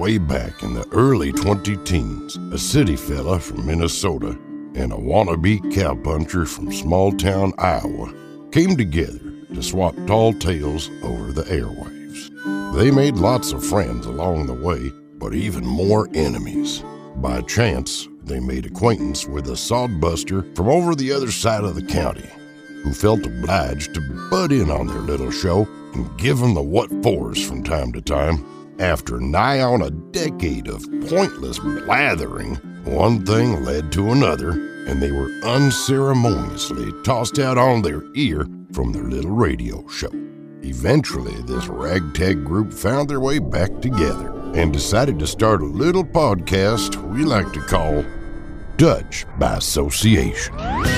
way back in the early 2010s, a city fella from Minnesota and a wannabe cowpuncher from small-town Iowa came together to swap tall tales over the airwaves. They made lots of friends along the way, but even more enemies. By chance, they made acquaintance with a sodbuster from over the other side of the county, who felt obliged to butt in on their little show and give them the what-fors from time to time. After nigh on a decade of pointless blathering, one thing led to another, and they were unceremoniously tossed out on their ear from their little radio show. Eventually, this ragtag group found their way back together and decided to start a little podcast we like to call Dutch by Association.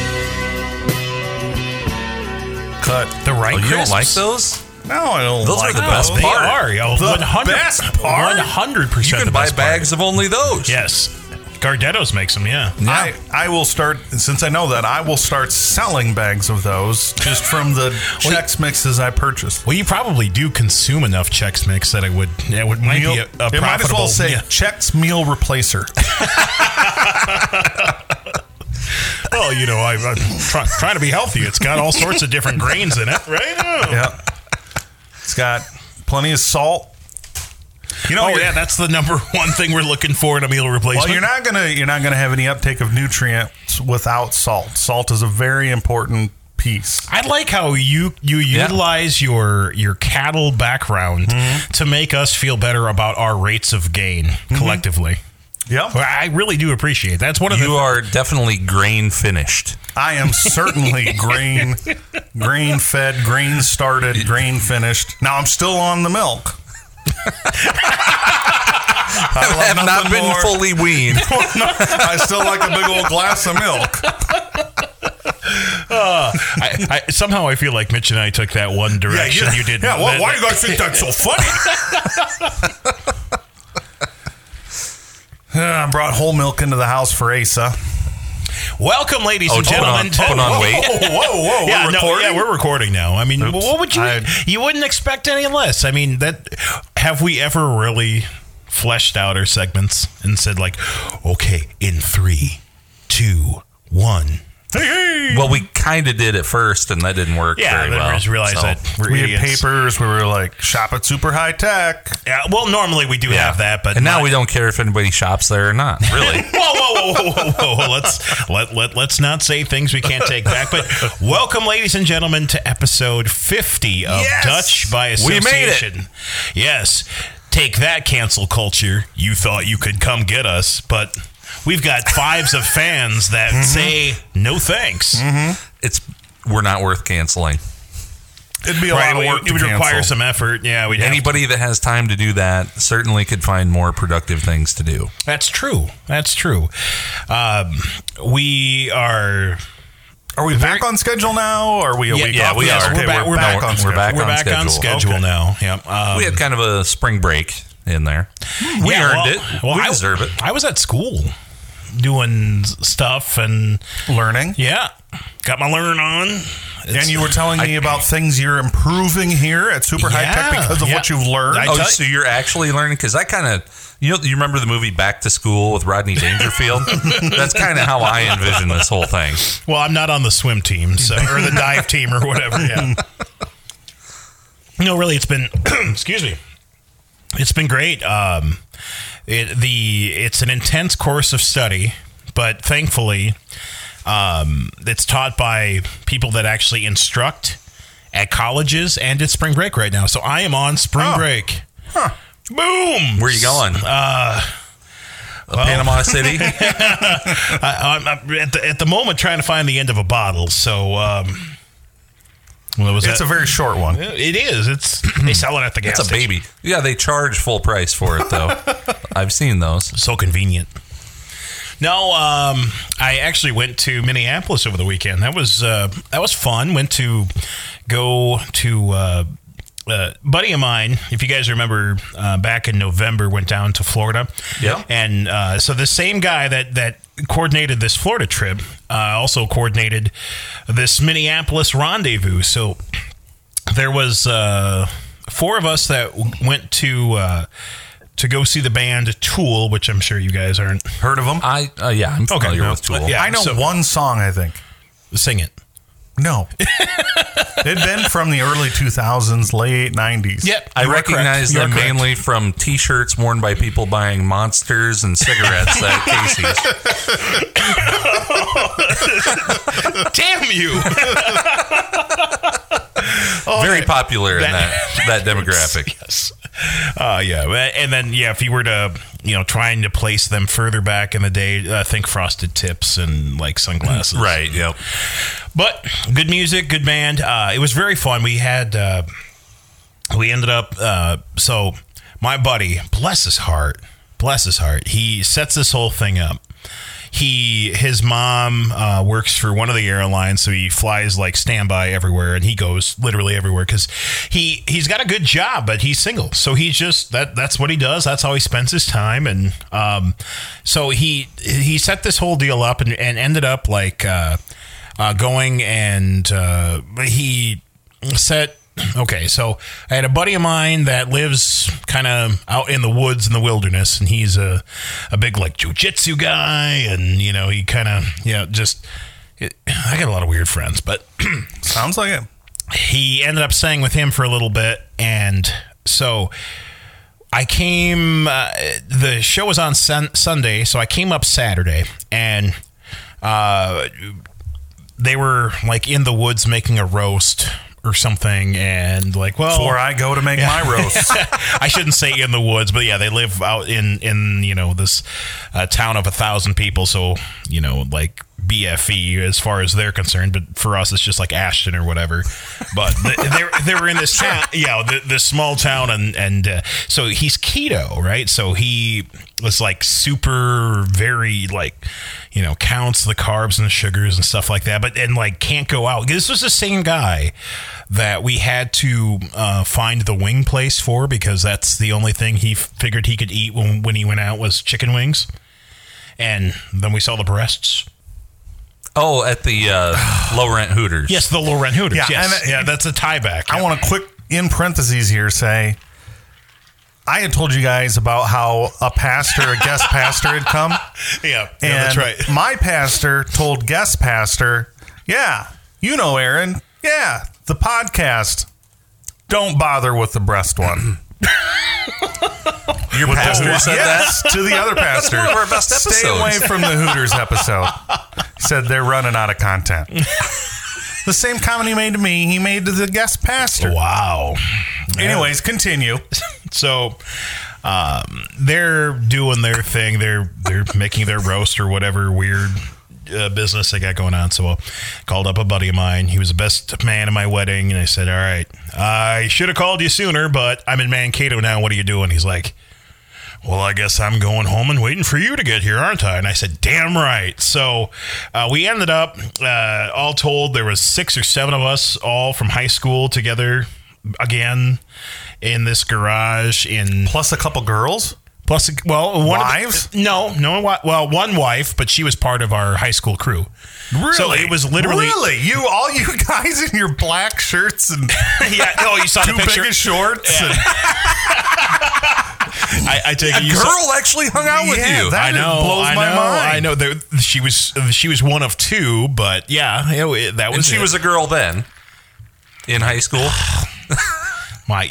Cut. The right You don't like crisps? those? No, I don't Those like are the those. best They part. are, yo. The 100, best part? 100% You can the buy best part. bags of only those. Yes. Gardetto's makes them, yeah. I will start, since I know that, I will start selling bags of those just from the Chex Mixes I purchased. Well, you probably do consume enough Chex Mix that it might be a profitable... It might as well say yeah. Chex Meal Replacer. Well, you know, I'm trying to be healthy. It's got all sorts of different grains in it, right? Oh. Yeah. It's got plenty of salt. You know, Oh, yeah, that's the number one thing we're looking for in a meal replacement. well, you're not gonna have any uptake of nutrients without salt. Salt is a very important piece. I like how you utilize your cattle background to make us feel better about our rates of gain collectively. Yeah, Well, I really do appreciate that. That's one of You the are definitely grain finished. I am certainly grain fed, grain started, grain finished. Now I'm still on the milk. I have not been fully weaned. I still like a big old glass of milk. somehow I feel like Mitch and I took that one direction. You did. Yeah, why do you guys think that's so funny? I brought whole milk into the house for Asa. Welcome, ladies and gentlemen. Put on weight. Whoa! Yeah, We're recording? we're recording now. I mean, Oops. what would you wouldn't expect any less. I mean, have we ever really fleshed out our segments and said like, okay, in 3, 2, 1. Hey. Well, we kind of did at first, and that didn't work Yeah, very then well. we just realized that we're We idiots. had papers. We were like, shop at Super High Tech. Yeah, well, normally we do have that, but and now not- we don't care if anybody shops there or not. Really. Whoa! Let's not say things we can't take back. But welcome, ladies and gentlemen, to episode 50 of Yes! Dutch by We made it. Association. Yes, take that, cancel culture. You thought you could come get us, but we've got fives of fans that say no thanks. We're not worth canceling. It'd be a Right, lot of work it would to require cancel. some effort. Yeah, we'd have Anybody that has time to do that certainly could find more productive things to do. That's true. We are. Are we back on schedule now? Or are we a week off? we Yes, are. okay, we're back on schedule. We're back We're on back schedule. on schedule Okay. now. Yeah. We had kind of a spring break in there. We earned it. We deserve it. I was at school doing stuff and Learning. yeah, got my learn on. And you were telling me about things you're improving here at Super High Tech because of what you've learned. I Oh, tell- so you're actually learning? Because I kind of, you remember the movie Back to School with Rodney Dangerfield? That's kind of how I envision this whole thing. Well, I'm not on the swim team, so or the dive team or whatever. Yeah. No, really, it's been. Excuse me. It's been great. It's an intense course of study, but thankfully, it's taught by people that actually instruct at colleges, and it's spring break right now. So I am on spring break. Huh. Boom! Where are you going? Panama City? I'm at the moment trying to find the end of a bottle. So, It's a very short one. It is. They sell it at the gas It's a station. baby. Yeah, they charge full price for it, though. I've seen those. So convenient. No, I actually went to Minneapolis over the weekend. That was fun. Went to go to buddy of mine. If you guys remember, back in November, went down to Florida. Yeah. And so the same guy that coordinated this Florida trip also coordinated this Minneapolis rendezvous. So there was 4 of us that went to to go see the band Tool, which I'm sure you guys aren't. Heard of them? I'm familiar with Tool. Yeah, I know one song, I think. Sing it. No. It'd been from the early 2000s, late 90s. Yep. I recognize them mainly from T-shirts worn by people buying Monsters and cigarettes at Casey's. Damn you! Very popular in that demographic. Yes. Yeah. And then, if you were to, trying to place them further back in the day, I think Frosted Tips and like sunglasses. Right. Yep. But good music, good band. It was very fun. We had, we ended up, so my buddy, bless his heart, he sets this whole thing up. His mom works for one of the airlines, so he flies like standby everywhere, and he goes literally everywhere because he's got a good job, but he's single, so he's just that's what he does. That's how he spends his time, and so he set this whole deal up and ended up like going and he set. Okay, so I had a buddy of mine that lives kind of out in the woods in the wilderness, and he's a big like jiu-jitsu guy, and he kind of I got a lot of weird friends, but sounds like it. He ended up staying with him for a little bit, and so I came. The show was on Sunday, so I came up Saturday, and they were like in the woods making a roast or something, and like, well, before I go to make my roast. I shouldn't say in the woods, but yeah, they live out in this town of 1,000 people, so like BFE as far as they're concerned, but for us it's just like Ashton or whatever. But they were in this town, this small town, and so he's keto, right? So he was like super very like counts the carbs and the sugars and stuff like that, but like can't go out. This was the same guy that we had to find the wing place for, because that's the only thing he figured he could eat when he went out was chicken wings. And then we saw the breasts. Oh, at the low rent Hooters. Yes, the low rent Hooters. Yeah, yes. and that's a tie back. I want to quick in parentheses here say, I had told you guys about how a guest pastor had come. Yeah, and that's right. My pastor told guest pastor, Aaron, the podcast, don't bother with the breast one. Your pastor said that? To the other pastor. That's one of our best episodes. Stay away from the Hooters episode. He said they're running out of content. The same comment he made to me, he made to the guest pastor. Wow. Anyways, continue. So they're doing their thing. They're making their roast or whatever weird business they got going on. So I called up a buddy of mine. He was the best man in my wedding, and I said, all right, I should have called you sooner, but I'm in Mankato now. What are you doing? He's like, well, I guess I'm going home and waiting for you to get here, aren't I? And I said, damn right. So we ended up, all told, there was 6 or 7 of us all from high school together again in this garage. Plus a couple girls? Plus, well, wives? One wife, but she was part of our high school crew. Really? So it was literally all you guys in your black shirts and you saw the picture. Too big of shorts. Yeah. And I take a girl actually hung out with you. That blows my mind. I know. She was one of 2, but that was. And she was a girl then in high school. I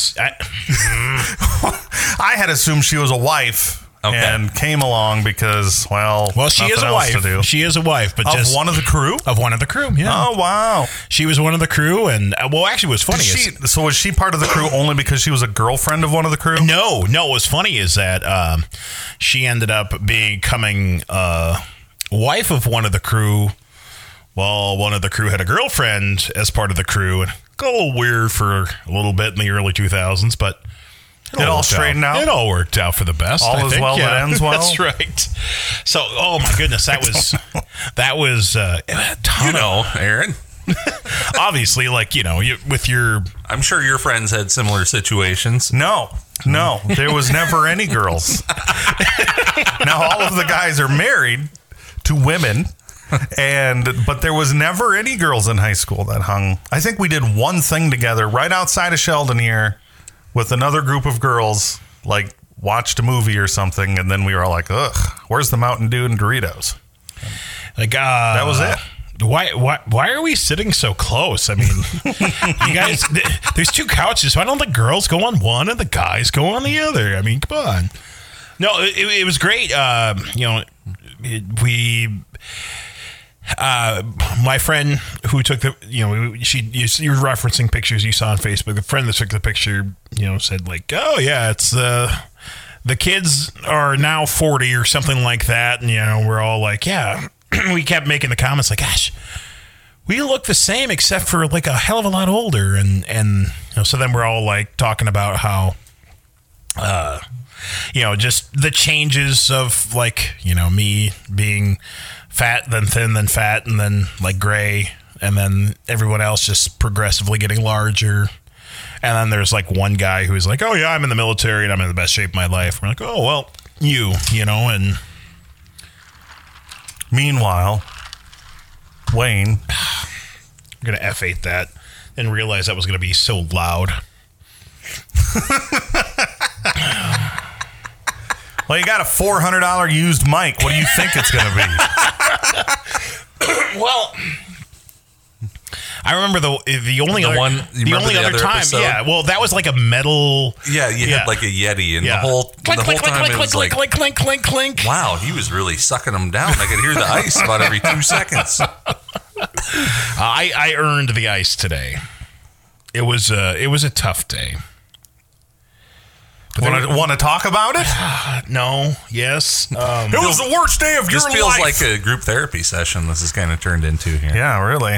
had assumed she was a wife. Okay. And came along because, well, she is a wife. She is a wife, but of one of the crew. Of one of the crew, yeah. Oh wow, she was one of the crew, and actually, what's funny so was she part of the crew only because she was a girlfriend of one of the crew? No. What's funny is that she ended up becoming wife of one of the crew. Well, one of the crew had a girlfriend as part of the crew, and got a little weird for a little bit in the early 2000s, but. It all straightened out. It all worked out for the best. All is well that ends well. That's right. So, oh my goodness, that was a ton Aaron. Obviously, like with your. I'm sure your friends had similar situations. No, there was never any girls. Now all of the guys are married to women. But there was never any girls in high school that hung. I think we did one thing together right outside of Sheldon here with another group of girls, like watched a movie or something, and then we were all like, ugh, where's the Mountain Dew and Doritos? Like, that was it. Why are we sitting so close? I mean, you guys, there's two couches. Why don't the girls go on one and the guys go on the other? I mean, come on. No, it was great. My friend who took the, you're referencing pictures you saw on Facebook. The friend that took the picture, said like, oh yeah, it's the kids are now 40 or something like that. And, we're all like, yeah. We kept making the comments like, gosh, we look the same except for like a hell of a lot older. And so then we're all like talking about how, just the changes of like, me being fat, then thin, then fat, and then like gray, and then everyone else just progressively getting larger. And then there's like one guy who's like, oh yeah, I'm in the military and I'm in the best shape of my life. We're like, oh, well, and meanwhile, Wayne, I'm going to F8 that and realize that was going to be so loud. Well, you got a $400 used mic. What do you think it's going to be? Well, I remember the only other time. episode? Yeah, well, that was like a metal. Yeah, you had like a Yeti, and the whole time it was like clink, clink, clink. Wow, he was really sucking them down. I could hear the ice about every 2 seconds. I earned the ice today. It was a tough day. Want to talk about it? No. Yes. It was the worst day of your life. This feels like a group therapy session. This is kind of turned into here. Yeah, really.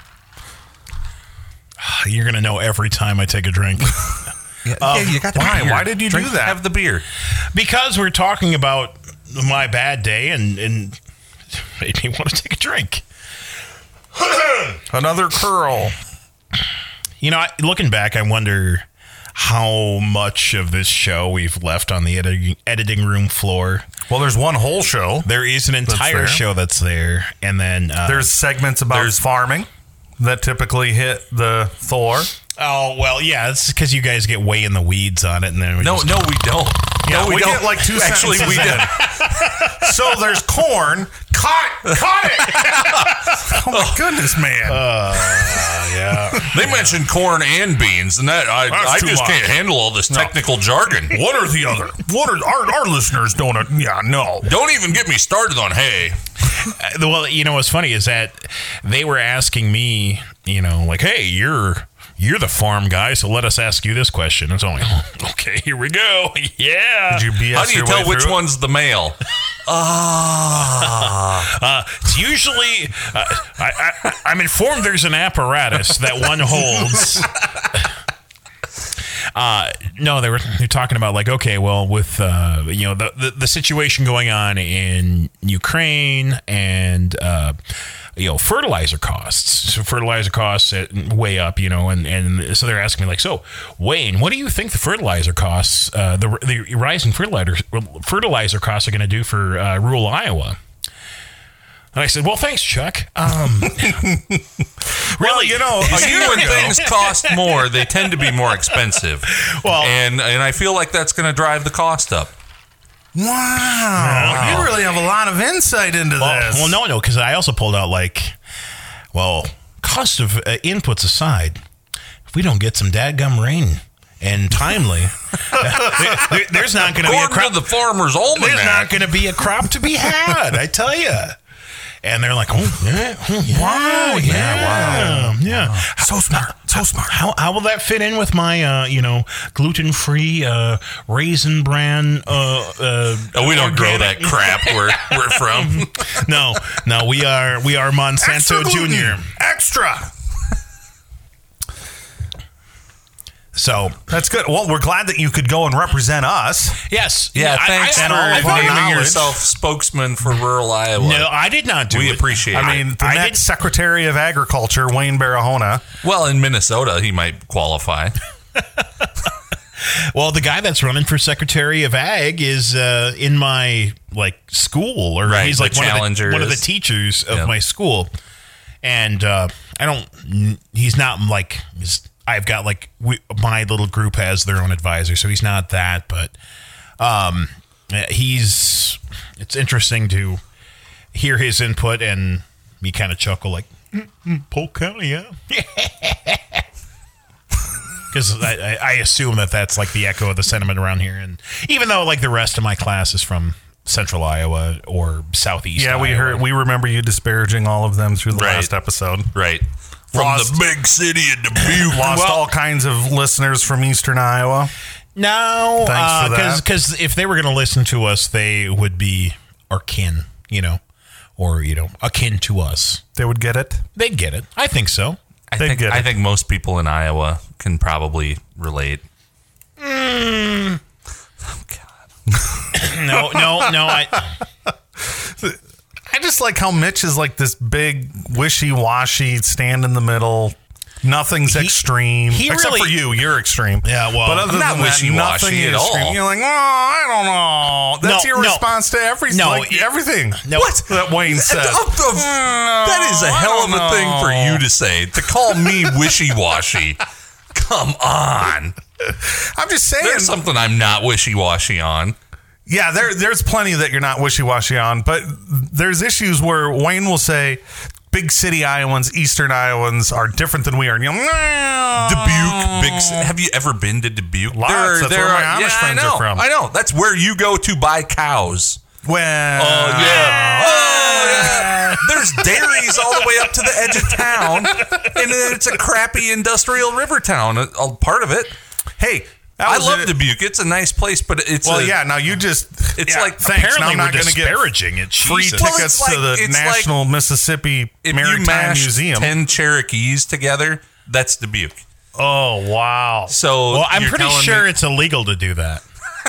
You're gonna know every time I take a drink. You got why? Why did you do that? Have the beer. Because we're talking about my bad day and made me want to take a drink. Another curl. Looking back, I wonder how much of this show we've left on the editing room floor. Well, there's one whole show. There is an entire show that's there. And then there's segments about farming that typically hit the Thor. Oh, well, yeah, it's because you guys get way in the weeds on it. And then we don't. Yeah, we don't. Get like 2 Actually, sentences we in. So there's corn. Cut it! Oh, my goodness, man. Yeah. They mentioned corn and beans, and that I just can't handle all this technical jargon. One or the other. What are our listeners don't? Yeah, no. Don't even get me started on hay. Well, what's funny is that they were asking me, like, hey, you're the farm guy, so let us ask you this question. It's only, okay, here we go. Yeah. Did you BS How do you your tell way which through one's the male? It's usually, I'm informed there's an apparatus that one holds. No, they're talking about like, okay, well, with the situation going on in Ukraine and fertilizer costs. So fertilizer costs way up, and so they're asking me like, so Wayne, what do you think the fertilizer costs, the rising fertilizer costs are going to do for rural Iowa? And I said, well, thanks, Chuck. Really, when things cost more, they tend to be more expensive. Well, and I feel like that's going to drive the cost up. Wow. You really have a lot of insight into this. Well, no, because I also pulled out cost of inputs aside, if we don't get some dadgum rain and timely, there's not going to be a crop. To the farmer's almanac. There's not going to be a crop to be had, I tell you. And they're like, oh, yeah. Wow, yeah. Wow. So smart. How will that fit in with my, gluten-free Raisin Bran? We don't grow that crap where we're from. No, we are Monsanto Junior. Extra. So that's good. Well, we're glad that you could go and represent us. Yes. Yeah, thanks for naming knowledge. yourself spokesman for rural Iowa. No, I did not do it. We appreciate it. I mean, the next Secretary of Agriculture, Wayne Barahona. Well, in Minnesota, he might qualify. Well, the guy that's running for Secretary of Ag is in my school, or he's like one of the teachers of my school, and he's not I've got my little group has their own advisor, so he's not that, but It's interesting to hear his input and me kind of chuckle like, Polk County, yeah. Because I assume that's like the echo of the sentiment around here. And even though like the rest of my class is from central Iowa or southeast Iowa. We remember you disparaging all of them through the last episode. Right. From the big city of Dubuque. Lost all kinds of listeners from eastern Iowa. No, Thanks for that. Because if they were going to listen to us, they would be our kin, or, akin to us. They would get it? They'd get it. I think so. I think most people in Iowa can probably relate. Oh, God. No. I just like how Mitch is like this big, wishy-washy, stand in the middle. Nothing's extreme. Except for you. You're extreme. Yeah, well, but other I'm not than that, wishy-washy nothing at is all. extreme. You're like, I don't know. That's your response to everything. No, everything. No. What? That Wayne said. That is a hell of a thing for you to say. To call me wishy-washy. Come on. I'm just saying. There's something I'm not wishy-washy on. Yeah, there's plenty that you're not wishy-washy on, but there's issues where Wayne will say big city Iowans, eastern Iowans are different than we are. And you're like, Dubuque, have you ever been to Dubuque? Lots. That's where my Amish friends are from. I know. That's where you go to buy cows. Well, yeah. There's dairies all the way up to the edge of town, and then it's a crappy industrial river town, a part of it. Hey, I love Dubuque. It's a nice place, but it's now you just like thanks. Apparently now I'm we're not going to get disparaging it. free Jesus. tickets to the National Mississippi if Maritime you mash Museum. 10 Cherokees together, that's Dubuque. Oh wow! So well, I'm pretty sure it's illegal to do that.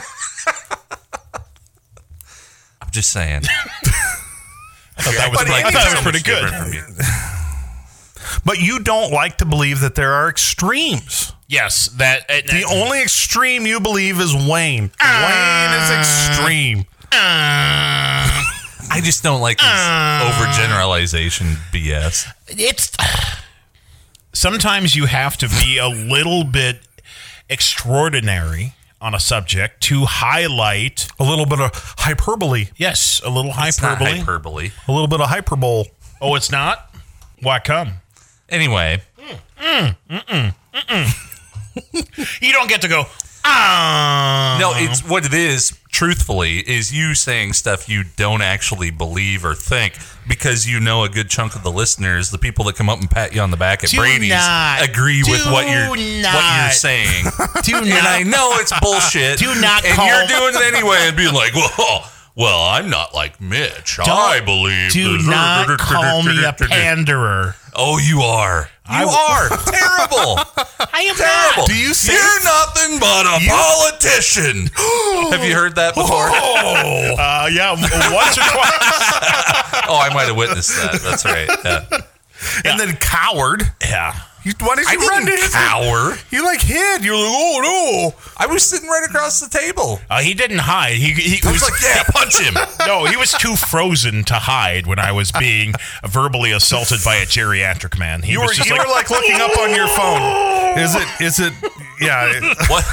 I'm just saying. I thought that was pretty good. But you don't like to believe that there are extremes. Yes, that the only extreme you believe is Wayne. Wayne is extreme. I just don't like this overgeneralization BS. It's sometimes you have to be a little bit extraordinary on a subject to highlight a little bit of hyperbole. Yes, a little hyperbole. It's not hyperbole. A little bit of hyperbole. Oh, it's not? Why come? Anyway. You don't get to go, No, it's what it is, truthfully, is you saying stuff you don't actually believe or think because you know a good chunk of the listeners, the people that come up and pat you on the back at Brady's, agree with what you're saying. And I know it's bullshit. Do not and call. you're doing it anyway and being like, well, I'm not like Mitch. I believe. Do not call me a panderer. Oh, you are. You are terrible. I am terrible. not. Do you say you're nothing but a politician? Have you heard that before? Yeah, once or twice. Oh, I might have witnessed that. That's right. Yeah. And then coward. Yeah. Why did you run to his cower? You like hid. You were like, oh no! I was sitting right across the table. He didn't hide. He was like, yeah, punch him. No, he was too frozen to hide when I was being verbally assaulted by a geriatric man. You were like looking up on your phone. Is it? Yeah. What?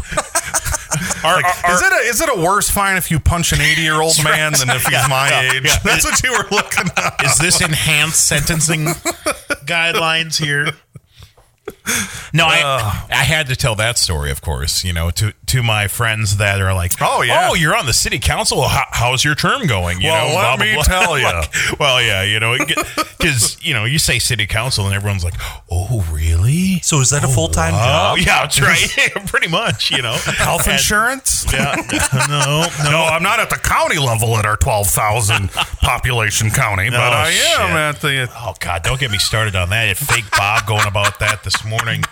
Is it a worse fine if you punch an 80-year-old man than if he's my age? Yeah. That's what you were looking at. Is this enhanced sentencing guidelines here? No, I had to tell that story, of course, to my friends that are like, oh, yeah. Oh, you're on the city council. Well, how's your term going? Let me tell you. Well, yeah, because, you say city council and everyone's like, oh, really? So is that a full-time job? Yeah, that's right. Pretty much, Health insurance? Yeah. No, I'm not at the county level at our 12,000 population county, but I am at the... Oh, God, don't get me started on that. Fake Bob going about that this morning.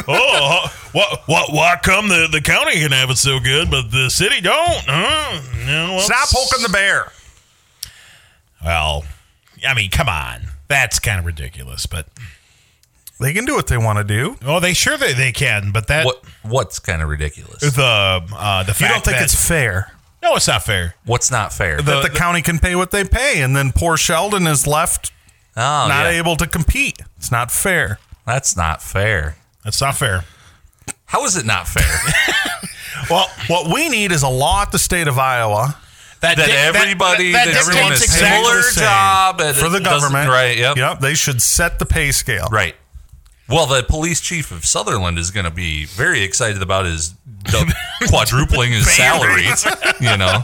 Why come the county can have it so good, but the city don't? Stop poking the bear. Well, I mean, come on. That's kind of ridiculous, but... They can do what they want to do. Oh, they can, but that... What's kind of ridiculous? The fact you don't think it's fair? No, it's not fair. What's not fair? That the county can pay what they pay, and then poor Sheldon is left not able to compete. It's not fair. That's not fair. That's not fair. How is it not fair? Well, what we need is a law at the state of Iowa that everybody that's doing a similar job for the government, right? Yep. They should set the pay scale, right. Well, the police chief of Sutherland is going to be very excited about his quadrupling his salary. You know.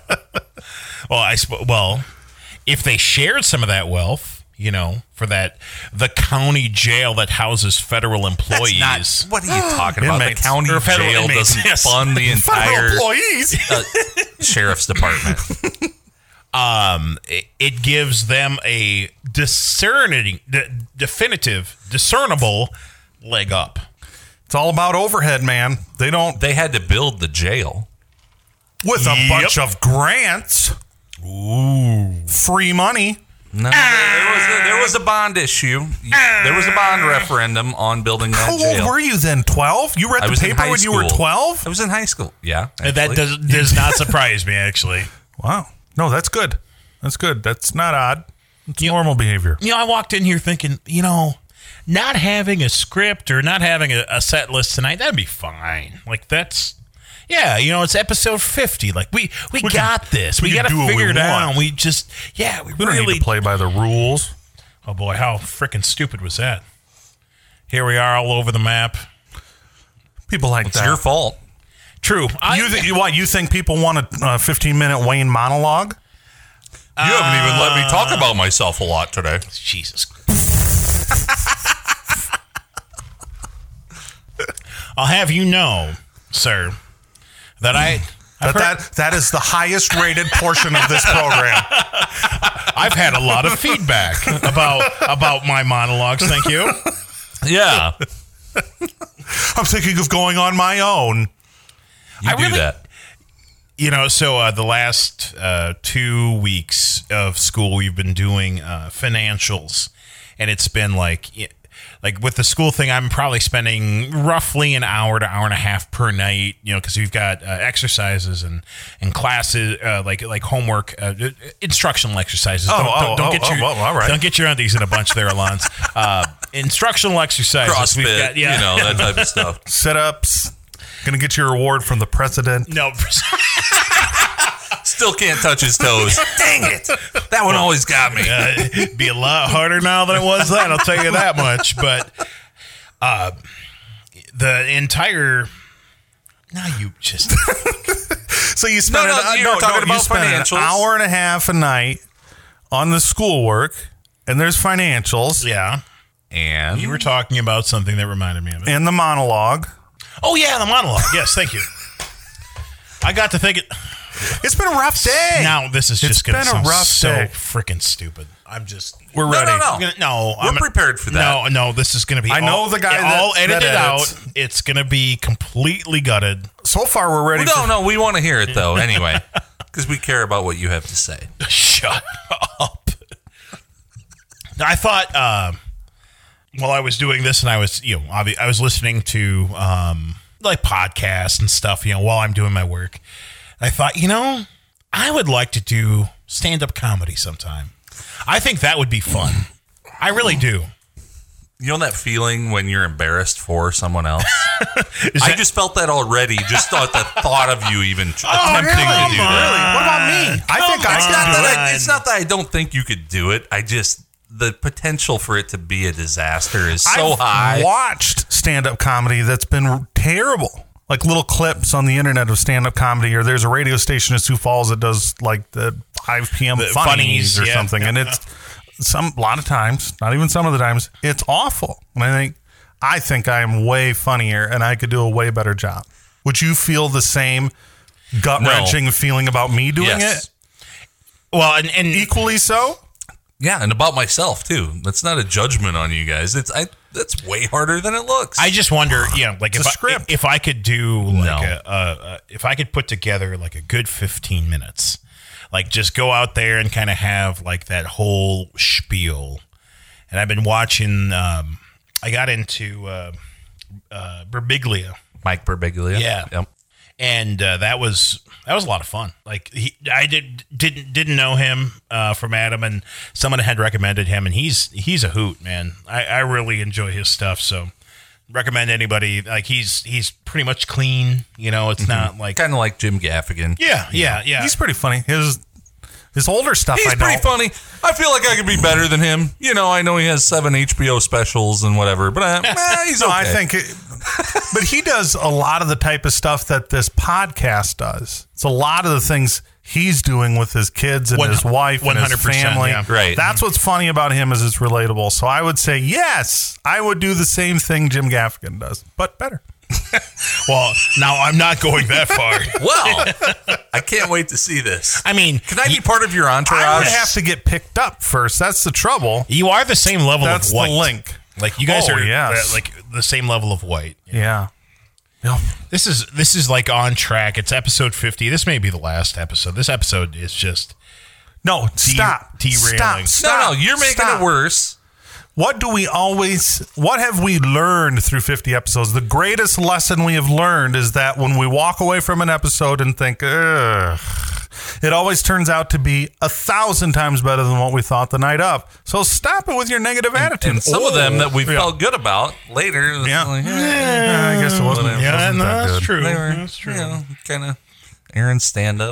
Well, if they shared some of that wealth, you know, for the county jail that houses federal employees. What are you talking about? Inmates. The county jail doesn't fund the entire sheriff's department. It gives them a discernible leg up. It's all about overhead, man. They had to build the jail with a bunch of grants. Ooh, free money. No, there was a bond issue. There was a bond referendum on building that jail. How old were you then? 12? You read the paper when you were 12? I was in high school. Yeah, actually. That does not surprise me. Actually, wow. No, that's good. That's good. That's not odd. It's normal behavior. You know, I walked in here thinking, you know, not having a script or not having a set list tonight, that'd be fine. Like, that's, yeah, you know, it's episode 50. Like, we got this. We got to figure it out. We just, we don't really need to play by the rules. Oh, boy, how freaking stupid was that? Here we are all over the map. People like that. It's your fault. True. You think people want a 15-minute Wayne monologue? You haven't even let me talk about myself a lot today. Jesus. I'll have you know, sir, that that is the highest rated portion of this program. I've had a lot of feedback about my monologues. Thank you. Yeah. I'm thinking of going on my own. You do that. You know, so the last 2 weeks of school, we've been doing financials, and it's been like with the school thing, I'm probably spending roughly an hour to hour and a half per night, you know, because we've got exercises and classes, like homework, instructional exercises. Don't get your undies in a bunch there, Alonz. Instructional exercises. CrossFit, we've got, you know, that type of stuff. Sit-ups. Gonna get your reward from the president. No. Still can't touch his toes. Dang it. That one always got me. It'd be a lot harder now than it was then, I'll tell you that much. But the entire... Now you just... So you spend an hour and a half a night on the schoolwork, and there's financials. Yeah. And? You were talking about something that reminded me of it. And the monologue. Oh, yeah, the monologue. Yes, thank you. I got to think it's been a rough day. Now, this is just going to sound so freaking stupid. We're ready. We're prepared for that. No, this is going to be know the guy all edited out. It's going to be completely gutted. So far, we're ready. No, we want to hear it, though, anyway, because we care about what you have to say. Shut up. I thought... while I was doing this, and I was, you know, I was listening to like podcasts and stuff, you know, while I'm doing my work. I thought, you know, I would like to do stand-up comedy sometime. I think that would be fun. I really do. You know that feeling when you're embarrassed for someone else? I just felt that already. Just thought the thought of you even attempting to do that. What about me? It's not that I don't think you could do it. The potential for it to be a disaster is so high. I've watched stand-up comedy that's been terrible. Like little clips on the internet of stand-up comedy, or there's a radio station in Sioux Falls that does like the 5 p.m. funnies or something. And it's a lot of times, not even some of the times, it's awful. And I think I am way funnier and I could do a way better job. Would you feel the same gut-wrenching feeling about me doing it? Well, and equally so? Yeah, and about myself too. That's not a judgment on you guys. That's way harder than it looks. I just wonder, you know, like if I could do like if I could put together like a good 15 minutes, like just go out there and kind of have like that whole spiel. And I've been watching. I got into Birbiglia, Mike Birbiglia. Yeah. Yep. And that was a lot of fun. Like I didn't know him from Adam, and someone had recommended him, and he's a hoot, man. I really enjoy his stuff. So recommend anybody. Like he's pretty much clean. You know, it's not like kind of like Jim Gaffigan. Yeah. He's pretty funny. His older stuff, He's pretty funny. I feel like I could be better than him. You know, I know he has 7 HBO specials and whatever, but he's okay. I think but he does a lot of the type of stuff that this podcast does. It's a lot of the things he's doing with his kids and his wife and his family. Yeah. Right. That's what's funny about him is it's relatable. So I would say, yes, I would do the same thing Jim Gaffigan does, but better. Well, now I'm not going that far. Well, I can't wait to see this. I mean, can I be part of your entourage? I would have to get picked up first. That's the trouble. You are the same level That's of white. the link. Like you guys are yes. like the same level of white. Yeah. This is like on track. It's episode 50. This may be the last episode. This episode is just stop. derailing. Stop. No, you're making it worse. What have we learned through 50 episodes? The greatest lesson we have learned is that when we walk away from an episode and think, ugh, it always turns out to be 1,000 times better than what we thought the night of. So stop it with your negative attitude. And some of them that we felt good about later. Yeah. Like, I guess it wasn't. Yeah, wasn't that that's good. true. That's true. You know, kind of Aaron's stand-up.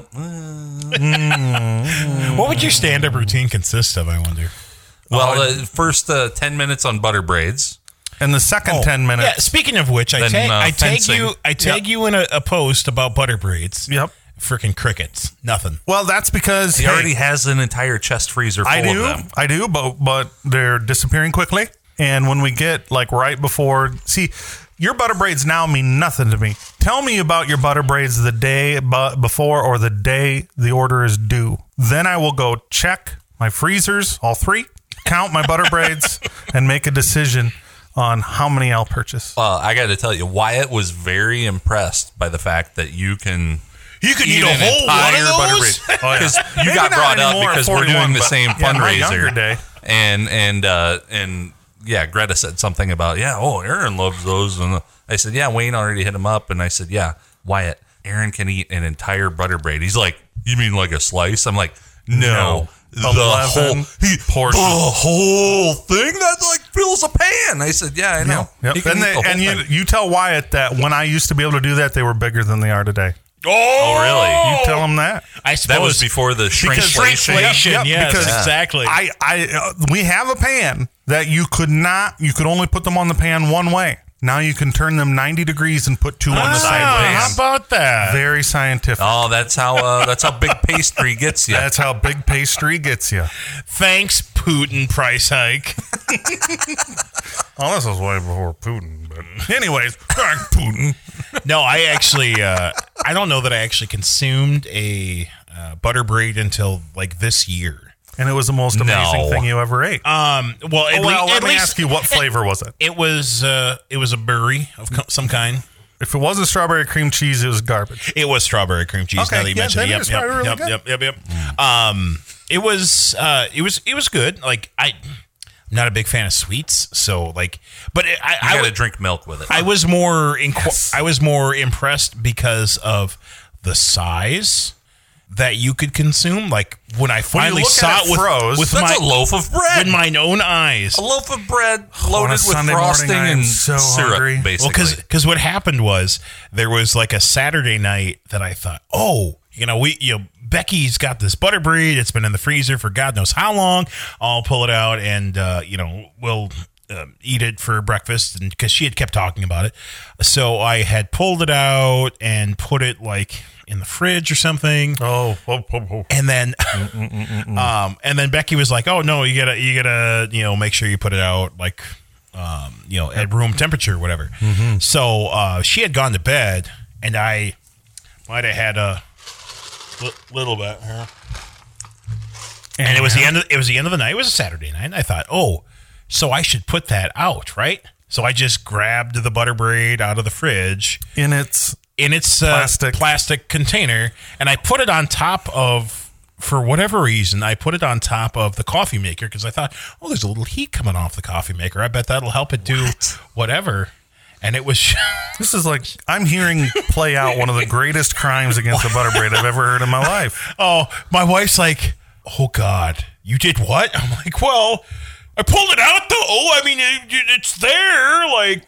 What would your stand-up routine consist of, I wonder? Well, the first 10 minutes on butter braids. And the second 10 minutes. Yeah, speaking of which, I tag fencing. you in a post about butter braids. Yep. Freaking crickets. Nothing. Well, that's because He already has an entire chest freezer full of them. I do, but they're disappearing quickly. And when we get like right before, see, your butter braids now mean nothing to me. Tell me about your butter braids the day before or the day the order is due. Then I will go check my freezers, all 3, count my butter braids, and make a decision on how many I'll purchase. Well, I got to tell you, Wyatt was very impressed by the fact that you can eat a whole one of those? Because you Maybe got not brought up anymore at because we're 41, doing the but same yeah, my fundraiser. younger day. And yeah, Greta said something about, Aaron loves those. And I said, yeah, Wayne already hit him up. And I said, yeah, Wyatt, Aaron can eat an entire butter braid. He's like, you mean like a slice? I'm like, no. The whole portion. The whole thing that like fills a pan. I said, yeah, I know. Yep. And you tell Wyatt that when I used to be able to do that, they were bigger than they are today. Oh, really? You tell him that. I suppose that was before the shrinkflation. Yes, because exactly. We have a pan that you could only put them on the pan one way. Now you can turn them 90 degrees and put 2 on the side pan. How about that? Very scientific. Oh, that's how big pastry gets you. That's how big pastry gets you. Thanks, Putin price hike. Oh, this was way before Putin. But anyways, Putin. No, I actually, I don't know that I actually consumed a butter braid until like this year. And it was the most amazing thing you ever ate. Let me ask you, what flavor was it? It was a berry of some kind. If it wasn't strawberry cream cheese, it was garbage. It was strawberry cream cheese. Okay, now that you mentioned it. It was probably really good. It was good. Like I'm not a big fan of sweets, so like, but I got to drink milk with it. I was more I was more impressed because of the size that you could consume. Like when I finally saw it with that's a loaf of bread with my own eyes. A loaf of bread loaded with Sunday frosting morning, and so syrup, hungry. basically. Well, because what happened was there was like a Saturday night that I thought, Becky's got this butter braid. It's been in the freezer for God knows how long. I'll pull it out and we'll eat it for breakfast, and because she had kept talking about it, so I had pulled it out and put it like in the fridge or something. And then and then Becky was like, oh no, you gotta make sure you put it out like at room temperature or whatever. So she had gone to bed, and I might have had a little bit here. And it was the end of the night. It was a Saturday night, and I thought, so I should put that out, right? So I just grabbed the butter braid out of the fridge in its plastic container, and I put it on top of, for whatever reason, I put it on top of the coffee maker because I thought, there's a little heat coming off the coffee maker. I bet that'll help it do whatever. And it was... This is like, I'm hearing play out one of the greatest crimes against the butter braid I've ever heard in my life. Oh, my wife's like, oh God, you did what? I'm like, well, I pulled it out, though. I mean, it's there. Like,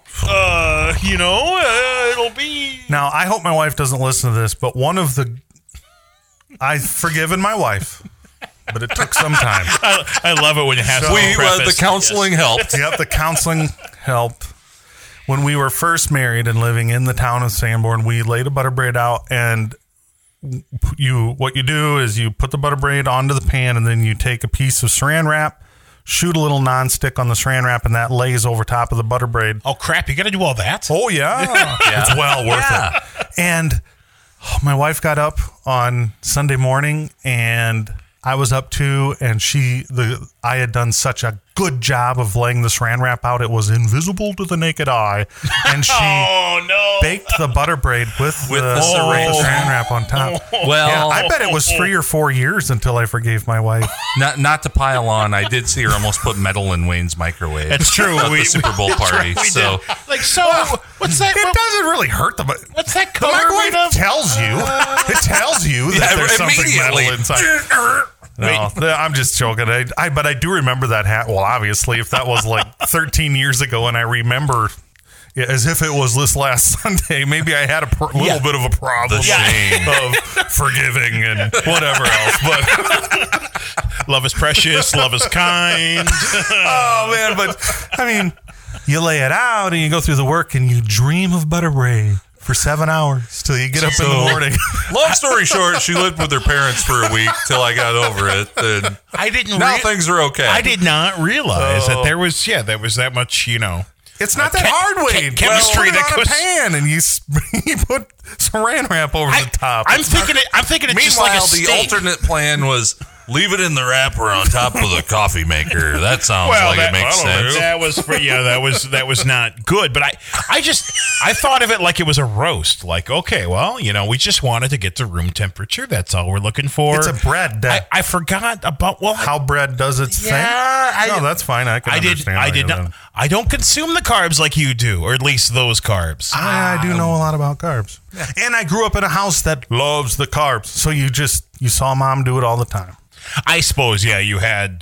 it'll be. Now, I hope my wife doesn't listen to this, but I've forgiven my wife, but it took some time. I love it when it has the counseling helped. Yep, the counseling helped. When we were first married and living in the town of Sanborn, we laid a butter braid out, and what you do is you put the butter braid onto the pan, and then you take a piece of saran wrap, shoot a little nonstick on the saran wrap, and that lays over top of the butter braid. Oh, crap. You got to do all that? Oh, yeah. It's well worth it. And my wife got up on Sunday morning, and I was up too, and I had done such a good job of laying the saran wrap out. It was invisible to the naked eye. And she baked the butter braid with the saran wrap on top. Well, I bet it was 3 or 4 years until I forgave my wife. Not to pile on, I did see her almost put metal in Wayne's microwave. That's true. At the Super Bowl party. Right, so, what's that? It doesn't really hurt the butter. What's that The cover made microwave of? tells you. It tells you that there's something metal inside. No, I'm just joking. But I do remember that hat. Well, obviously, if that was like 13 years ago, and I remember as if it was this last Sunday, maybe I had a little bit of a problem of forgiving and whatever else. But love is precious. Love is kind. Oh, man. But, I mean, you lay it out and you go through the work and you dream of butter braid for 7 hours till you get up in the morning. Long story short, she lived with her parents for a week till I got over it. And I didn't. Now things are okay. I did not realize that there was that much. It's not that hard, Wade. Chemistry that goes pan and you put saran wrap over the top. I'm thinking it's just like a steak. The alternate plan was leave it in the wrapper on top of the coffee maker. That sounds it makes sense. That was that was not good. But I thought of it like it was a roast. Like, okay, well, we just wanted to get to room temperature. That's all we're looking for. It's a bread. I forgot about how bread does its thing. No, that's fine. I can understand. I did not. I don't consume the carbs like you do, or at least those carbs. I do know a lot about carbs, and I grew up in a house that loves the carbs. So you saw Mom do it all the time. I suppose, you had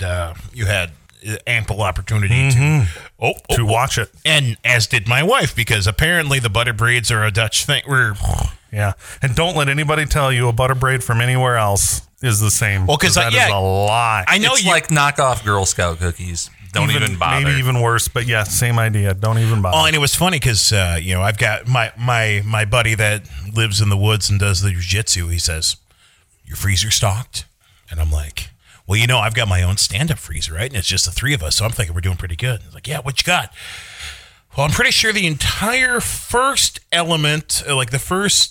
ample opportunity to watch it, and as did my wife, because apparently the butter braids are a Dutch thing. And don't let anybody tell you a butter braid from anywhere else is the same. Well, because that is a lie. I know it's like knockoff Girl Scout cookies. Don't even bother. Maybe even worse, but yeah, same idea. Don't even bother. Oh, and it was funny because I've got my buddy that lives in the woods and does the jiu-jitsu. He says, "Your freezer stocked?" And I'm like, well, I've got my own stand-up freezer, right? And it's just the three of us, so I'm thinking we're doing pretty good. He's like, yeah, what you got? Well, I'm pretty sure the entire first element, like the first,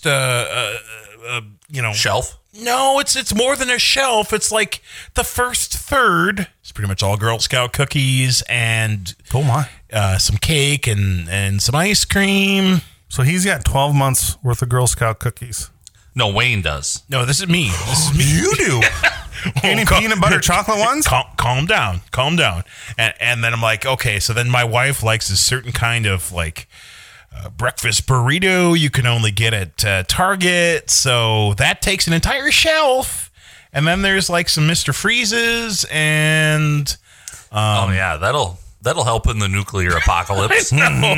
shelf? No, it's more than a shelf. It's like the first third. It's pretty much all Girl Scout cookies and some cake and some ice cream. So he's got 12 months worth of Girl Scout cookies. No, Wayne does. No, this is me. You do. Any peanut butter chocolate ones? Calm down. And then I'm like, okay, so then my wife likes a certain kind of like breakfast burrito you can only get at Target. So that takes an entire shelf. And then there's like some Mr. Freezes and... That'll help in the nuclear apocalypse.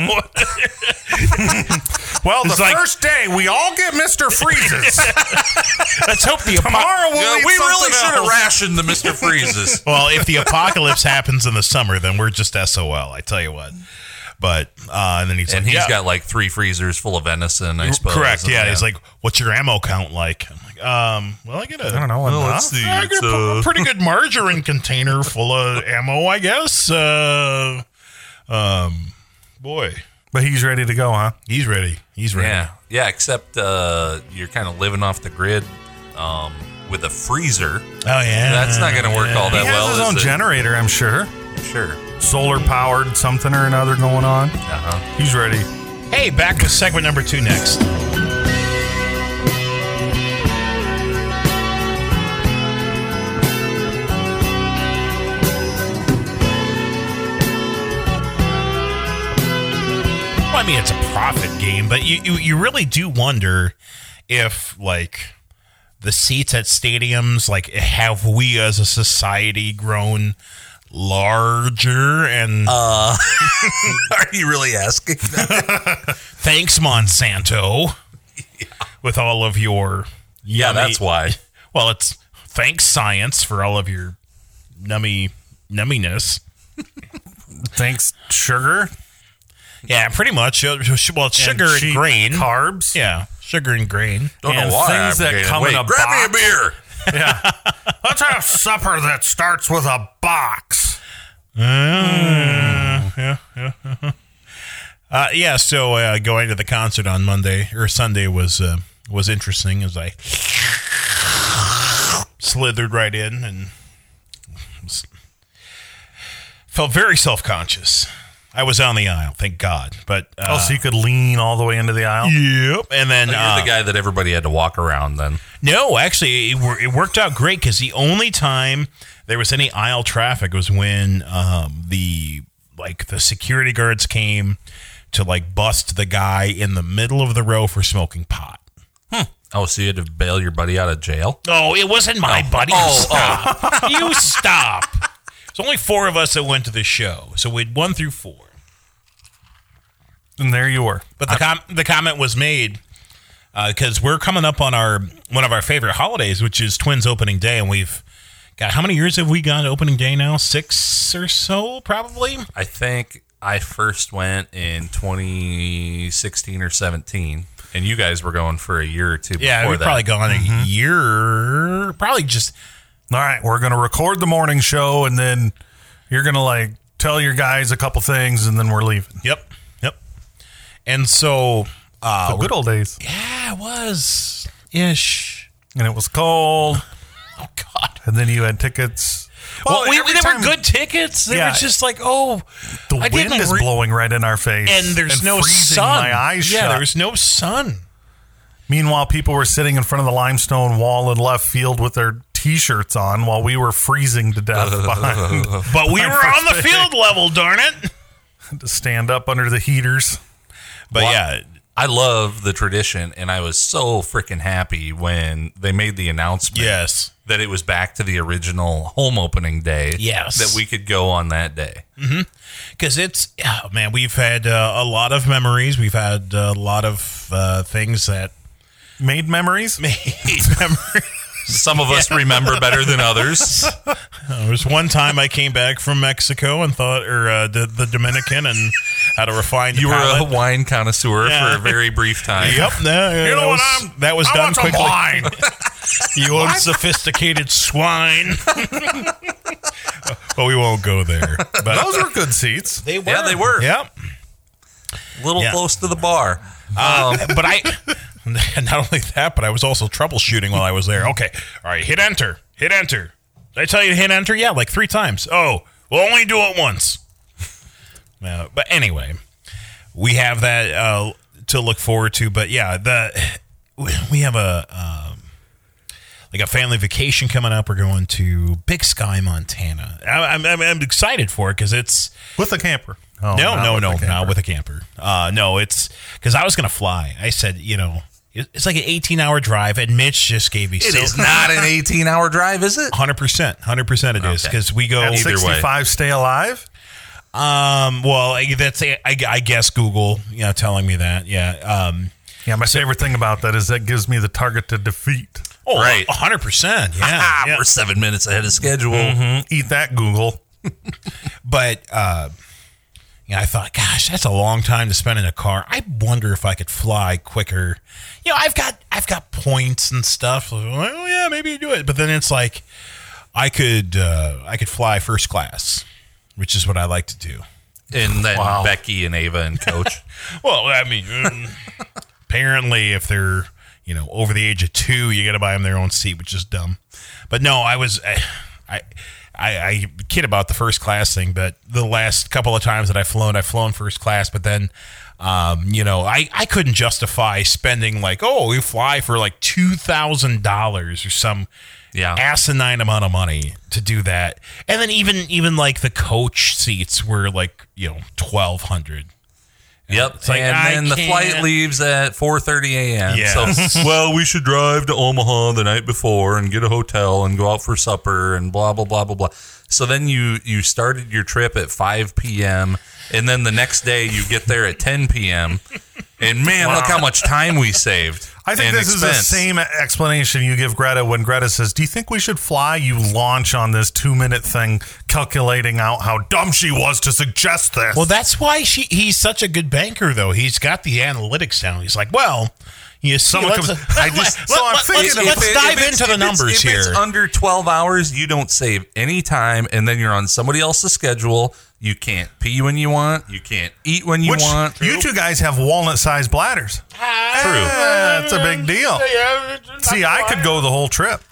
Well, first day, we all get Mr. Freezes. Let's hope tomorrow we'll eat we something really should have else. rationed the Mr. Freezes. Well, if the apocalypse happens in the summer, then we're just SOL, I tell you what. But, and then he's got like 3 freezers full of venison, I suppose. Correct, yeah. He's like, what's your ammo count like? I'm like, well, I don't know. Let's see. I got a pretty good margarine container full of ammo, I guess. Boy. But he's ready to go, huh? He's ready. Yeah, except you're kind of living off the grid with a freezer. Oh, yeah. That's not going to work all that well. He has his own generator, I'm sure. Sure. Solar powered something or another going on. He's ready. Hey, back with segment number 2 next. I mean, it's a profit game, but you really do wonder if, like, the seats at stadiums, like, have we as a society grown larger and Are you really asking that? thanks Monsanto with all of your Yeah, that's why. Well, it's thanks science for all of your numminess. Thanks, sugar. Yeah, pretty much. Well, it's sugar and cheap grain. Carbs. Yeah, sugar and grain. Don't And know why things I'm that getting- come Wait, in a grab box. me a beer. Yeah. Let's have supper that starts with a box. So going to the concert on Monday or Sunday was interesting as I slithered right in and felt very self-conscious. I was on the aisle, thank God. But So you could lean all the way into the aisle? yep. And then You're the guy that everybody had to walk around then. no, actually, it worked out great because the only time there was any aisle traffic was when the security guards came to bust the guy in the middle of the row for smoking pot. Oh, so you had to bail your buddy out of jail? Oh, it wasn't my buddy. Stop. You stop. There's only 4 of us that went to the show, so we'd 1 through 4. And there you were. But the comment was made because we're coming up on one of our favorite holidays, which is Twins Opening Day, and we've got how many years have we got Opening Day now? 6 or so, probably. I think I first went in 2016 or 17, and you guys were going for a year or two before Yeah, we've that. probably gone a year, probably just. All right, we're going to record the morning show, and then you're going to tell your guys a couple things, and then we're leaving. Yep. And so, The good old days. yeah, it was ish. And it was cold, Oh God. and then you had tickets. Well, they every were time good tickets. They Yeah. were just The I wind didn't is blowing right in our face. and there's no freezing sun. my eyes yeah, shut. there's no sun. Meanwhile, people were sitting in front of the limestone wall in left field with their T-shirts on while we were freezing to death behind But we My were on the first day. field level, darn it. to stand up under the heaters. But Well, yeah, I love the tradition, and I was so freaking happy when they made the announcement yes. that it was back to the original home opening day. Yes. That we could go on that day. Because we've had a lot of memories. We've had a lot of things that Made memories. made memories. Some of us remember better than others. There was one time I came back from Mexico and thought, or the Dominican, and had a refined You were palate. a wine connoisseur Yeah. for a very brief time. Yep, that was I done want some quickly. wine. You unsophisticated swine. Well, we won't go there. But Those were good seats. they were. Yeah, they were. Yep. A little Yeah. close to the bar. But not only that, but I was also troubleshooting while I was there. Okay, all right, hit enter. Hit enter. Did I tell you to hit enter? Yeah, 3 times. Oh, we'll only do it once. But anyway, we have that to look forward to. But yeah, we have a family vacation coming up. We're going to Big Sky, Montana. I'm excited for it because it's With a camper. Oh, no, with a not with a camper. No, it's because I was going to fly. I said, it's like an 18-hour drive, and Mitch just gave me It is not an 18-hour drive, is it? 100% it is, because we go At Either way. 65, stay alive. well, that's I guess Google, telling me that. Yeah. Yeah, my favorite thing about that is that gives me the target to defeat. Oh, Right. 100%. Yeah. yeah. We're 7 minutes ahead of schedule. Eat that, Google. But I thought, gosh, that's a long time to spend in a car. I wonder if I could fly quicker. I've got points and stuff. Oh yeah, maybe you do it. But then it's like I could fly first class, which is what I like to do. And then Wow. Becky and Ava and Coach. Well, I mean, apparently if they're over the age of 2, you got to buy them their own seat, which is dumb. But no, I kid about the first class thing, but the last couple of times that I've flown first class, but then, I couldn't justify spending we fly for $2,000 or some asinine amount of money to do that. And then even the coach seats were $1,200. Yep. It's like, and I then the flight can't. leaves at 4:30 a.m. Yes. So, well, we should drive to Omaha the night before and get a hotel and go out for supper and blah, blah, blah, blah, blah. So then you started your trip at 5 p.m. and then the next day you get there at 10 p.m. And man, look how much time we saved. I think this is the same explanation you give Greta when Greta says, "Do you think we should fly?" You launch on this 2-minute thing calculating out how dumb she was to suggest this. Well, that's why he's such a good banker, though. He's got the analytics down. He's like, well, you see, let's dive into the numbers here. If it's under 12 hours, you don't save any time, and then you're on somebody else's schedule. You can't pee when you want. You can't eat when you want. You two guys have walnut-sized bladders. True. That's a big deal. See, I could go the whole trip.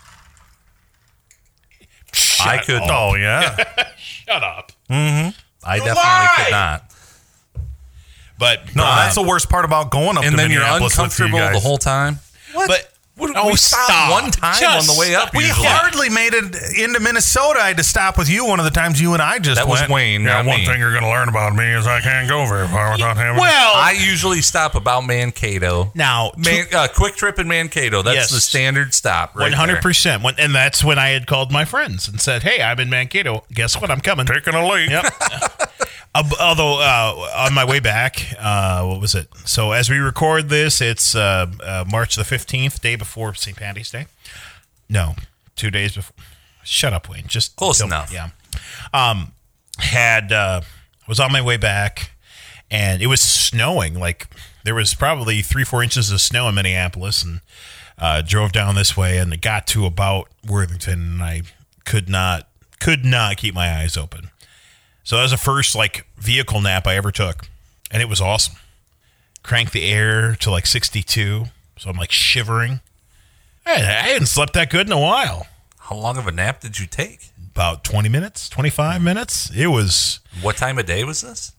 I could. Oh, yeah. Shut up. Mm-hmm. I definitely could not. But no, that's the worst part about going up to Minneapolis. And then you're uncomfortable the whole time. What? But we stopped one time on the way up. We hardly made it into Minnesota. I had to stop with you one of the times you and I just went. That was Wayne, Yeah, not one me. thing you're going to learn about me is I can't go very far without having. Well, I usually stop about Mankato. Now, Quick Trip in Mankato. That's the standard stop. 100%. And that's when I had called my friends and said, "Hey, I'm in Mankato. Guess what? I'm coming. Taking a leak." Yep. Although on my way back, what was it? So as we record this, it's March the 15th, day before St. Patty's Day. No, 2 days before. Shut up, Wayne. Just close enough. Yeah. Was on my way back, and it was snowing. Like there was probably 3-4 inches of snow in Minneapolis, and drove down this way, and it got to about Worthington, and I could not keep my eyes open. So that was the first vehicle nap I ever took, and it was awesome. Cranked the air to 62, so I'm shivering. I hadn't slept that good in a while. How long of a nap did you take? About 20 minutes, 25 minutes. It was. What time of day was this?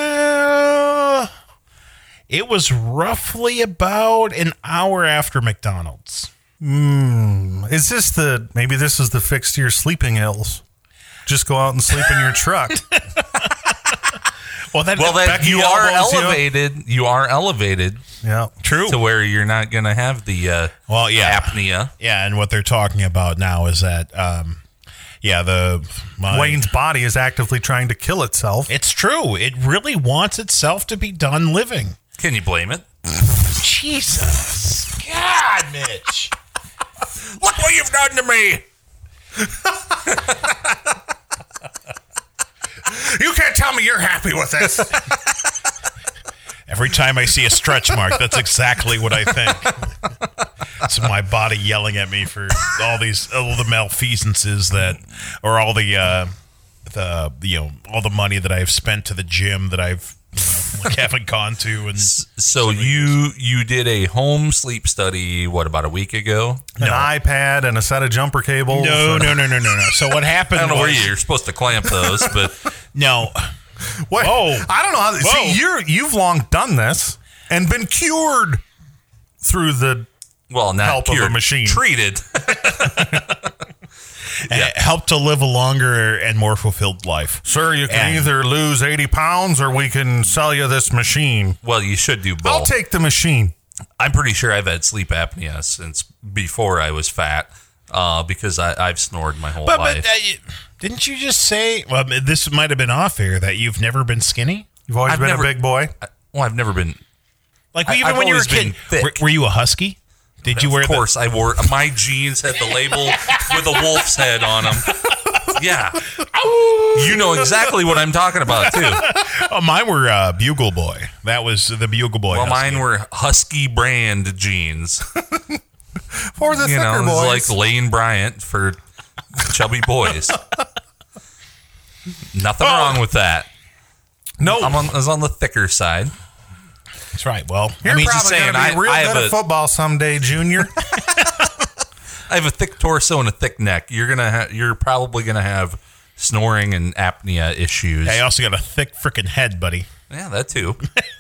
It was roughly about an hour after McDonald's. Is this maybe this is the fix to your sleeping ills? Just go out and sleep in your truck. You are elevated. You are elevated. Yeah, true. To where you're not going to have the apnea. Yeah, and what they're talking about now is that Wayne's body is actively trying to kill itself. It's true. It really wants itself to be done living. Can you blame it? Jesus. God, Mitch. Look what you've done to me. You can't tell me you're happy with this. Every time I see a stretch mark, that's exactly what I think. It's my body yelling at me for all the malfeasances or all the all the money that I've spent to the gym that I've haven't gone to. And so you did a home sleep study, about a week ago? An iPad and a set of jumper cables? No. So what happened? I don't know where you're supposed to clamp those, but no. What? Whoa. I don't know how. See, you've long done this and been cured through the help cured, of a machine. Treated. And it helped to live a longer and more fulfilled life. Sir, you can either lose 80 pounds or we can sell you this machine. Well, you should do both. I'll take the machine. I'm pretty sure I've had sleep apnea since before I was fat because I've snored my whole life. But didn't you just say, this might have been off air, that you've never been skinny? You've always been a big boy? I've never been. Even when you were a kid, were you a husky? Did you wear? Of course, I wore. My jeans had the label with a wolf's head on them. Yeah, you know exactly what I'm talking about too. Oh, mine were Bugle Boy. That was the Bugle Boy. Well, mine were Husky brand jeans. For the thicker boys, like Lane Bryant for chubby boys. Nothing wrong with that. No, I was on the thicker side. That's right. Well, you're probably just saying, going to be real good at football someday, Junior. I have a thick torso and a thick neck. You're probably gonna have snoring and apnea issues. I also got a thick freaking head, buddy. Yeah, that too.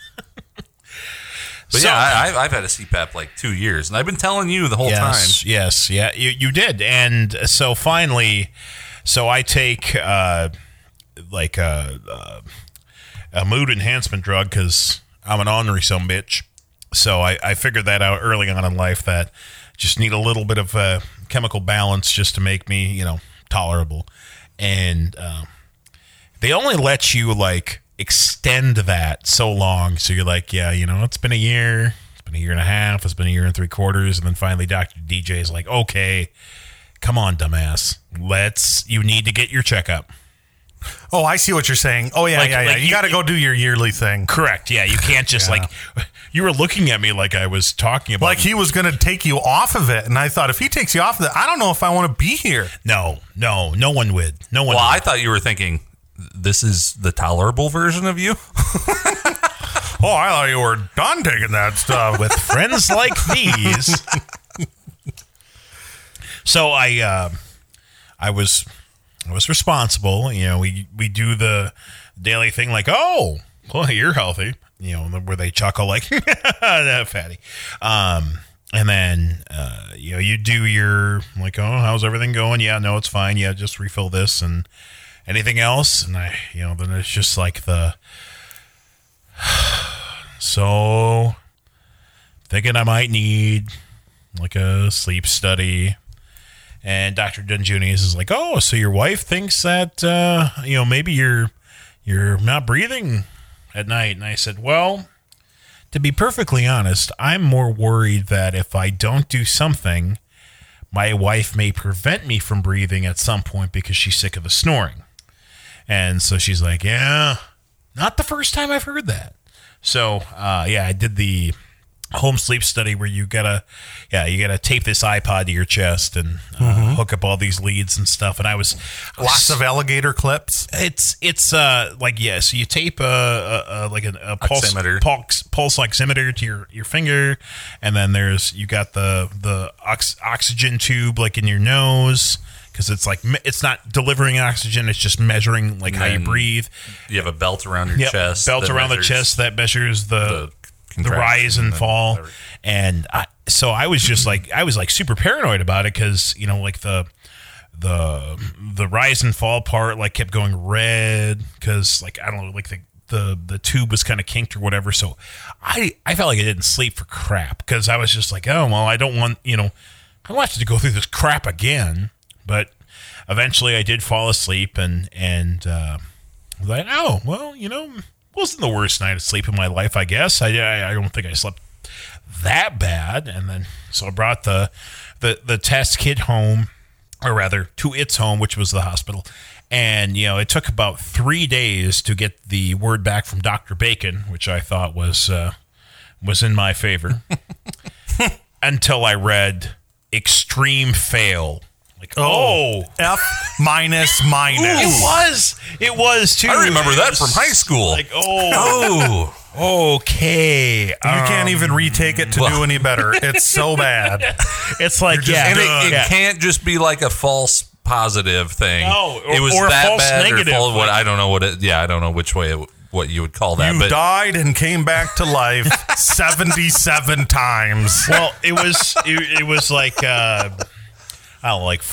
But I've had a CPAP 2 years, and I've been telling you the whole time. Yes, yeah, you did. And so finally, I take a mood enhancement drug because I'm an ornery sumbitch. So I figured that out early on in life, that just need a little bit of chemical balance just to make me, tolerable. And they only let you like extend that so long. So you're like, yeah, it's been a year. It's been a year and a half. It's been a year and 3/4. And then finally Dr. DJ is like, okay, come on, dumbass. You need to get your checkup. Oh, I see what you're saying. Oh, yeah, yeah. You got to go do your yearly thing. Correct. Yeah, you can't just you were looking at me like I was talking about. Like he was going to take you off of it. And I thought, if he takes you off of it, I don't know if I want to be here. No one would. No one would. I thought you were thinking, this is the tolerable version of you? Oh, I thought you were done taking that stuff. With friends like these. So I was responsible. We do the daily thing like, oh, well, you're healthy. Where they chuckle like, fatty. And then, you do your like, oh, how's everything going? Yeah, no, it's fine. Yeah, just refill this and anything else. And then it's just like so thinking I might need like a sleep study. And Dr. Dunjunius is like, oh, so your wife thinks that, maybe you're not breathing at night. And I said, well, to be perfectly honest, I'm more worried that if I don't do something, my wife may prevent me from breathing at some point because she's sick of the snoring. And so she's like, yeah, not the first time I've heard that. So, I did the home sleep study where you gotta tape this iPod to your chest and hook up all these leads and stuff. And I was lots of alligator clips. It's so you tape a pulse oximeter to your finger, and then you got the oxygen tube like in your nose, because it's like it's not delivering oxygen, it's just measuring like how you breathe. You have a belt around your chest. Belt around the chest that measures the rise and fall. Whatever. And I was just like, super paranoid about it, because like the rise and fall part like kept going red, because like I don't know, like the tube was kind of kinked or whatever. So I felt like I didn't sleep for crap, because I was just like, oh well, I don't want I don't have to go through this crap again. But eventually I did fall asleep, and like, oh well, wasn't the worst night of sleep in my life, I guess. I don't think I slept that bad. And then so I brought the test kit home, or rather to its home, which was the hospital. And it took about 3 days to get the word back from Dr. Bacon, which I thought was in my favor, until I read extreme fail. Like, F minus. It was too. I remember that from high school. Like, okay. You can't even retake it to do any better. It's so bad. It's like, and it can't just be like a false positive thing. No, it was or that false bad negative. Or false, I don't know what it. Yeah, I don't know which way what you would call that. You died and came back to life 77 times. Well, it was like. I don't know, like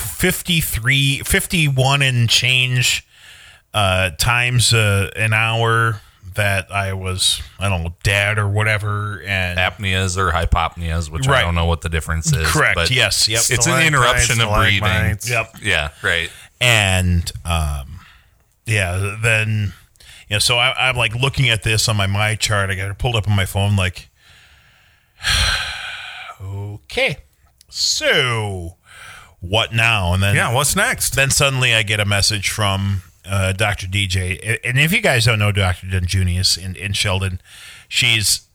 51 and change times an hour that I was, I don't know, dead or whatever. And apneas or hypopneas, which I don't know what the difference is. Correct. But yes. Yep. It's an interruption of breathing. Yep. Yeah. Right. And then so I'm like looking at this on my chart. I got it pulled up on my phone. Like, okay, so. What now? And then what's next? Then suddenly I get a message from Dr. DJ. And if you guys don't know Dr. Dunjunius in Sheldon, she's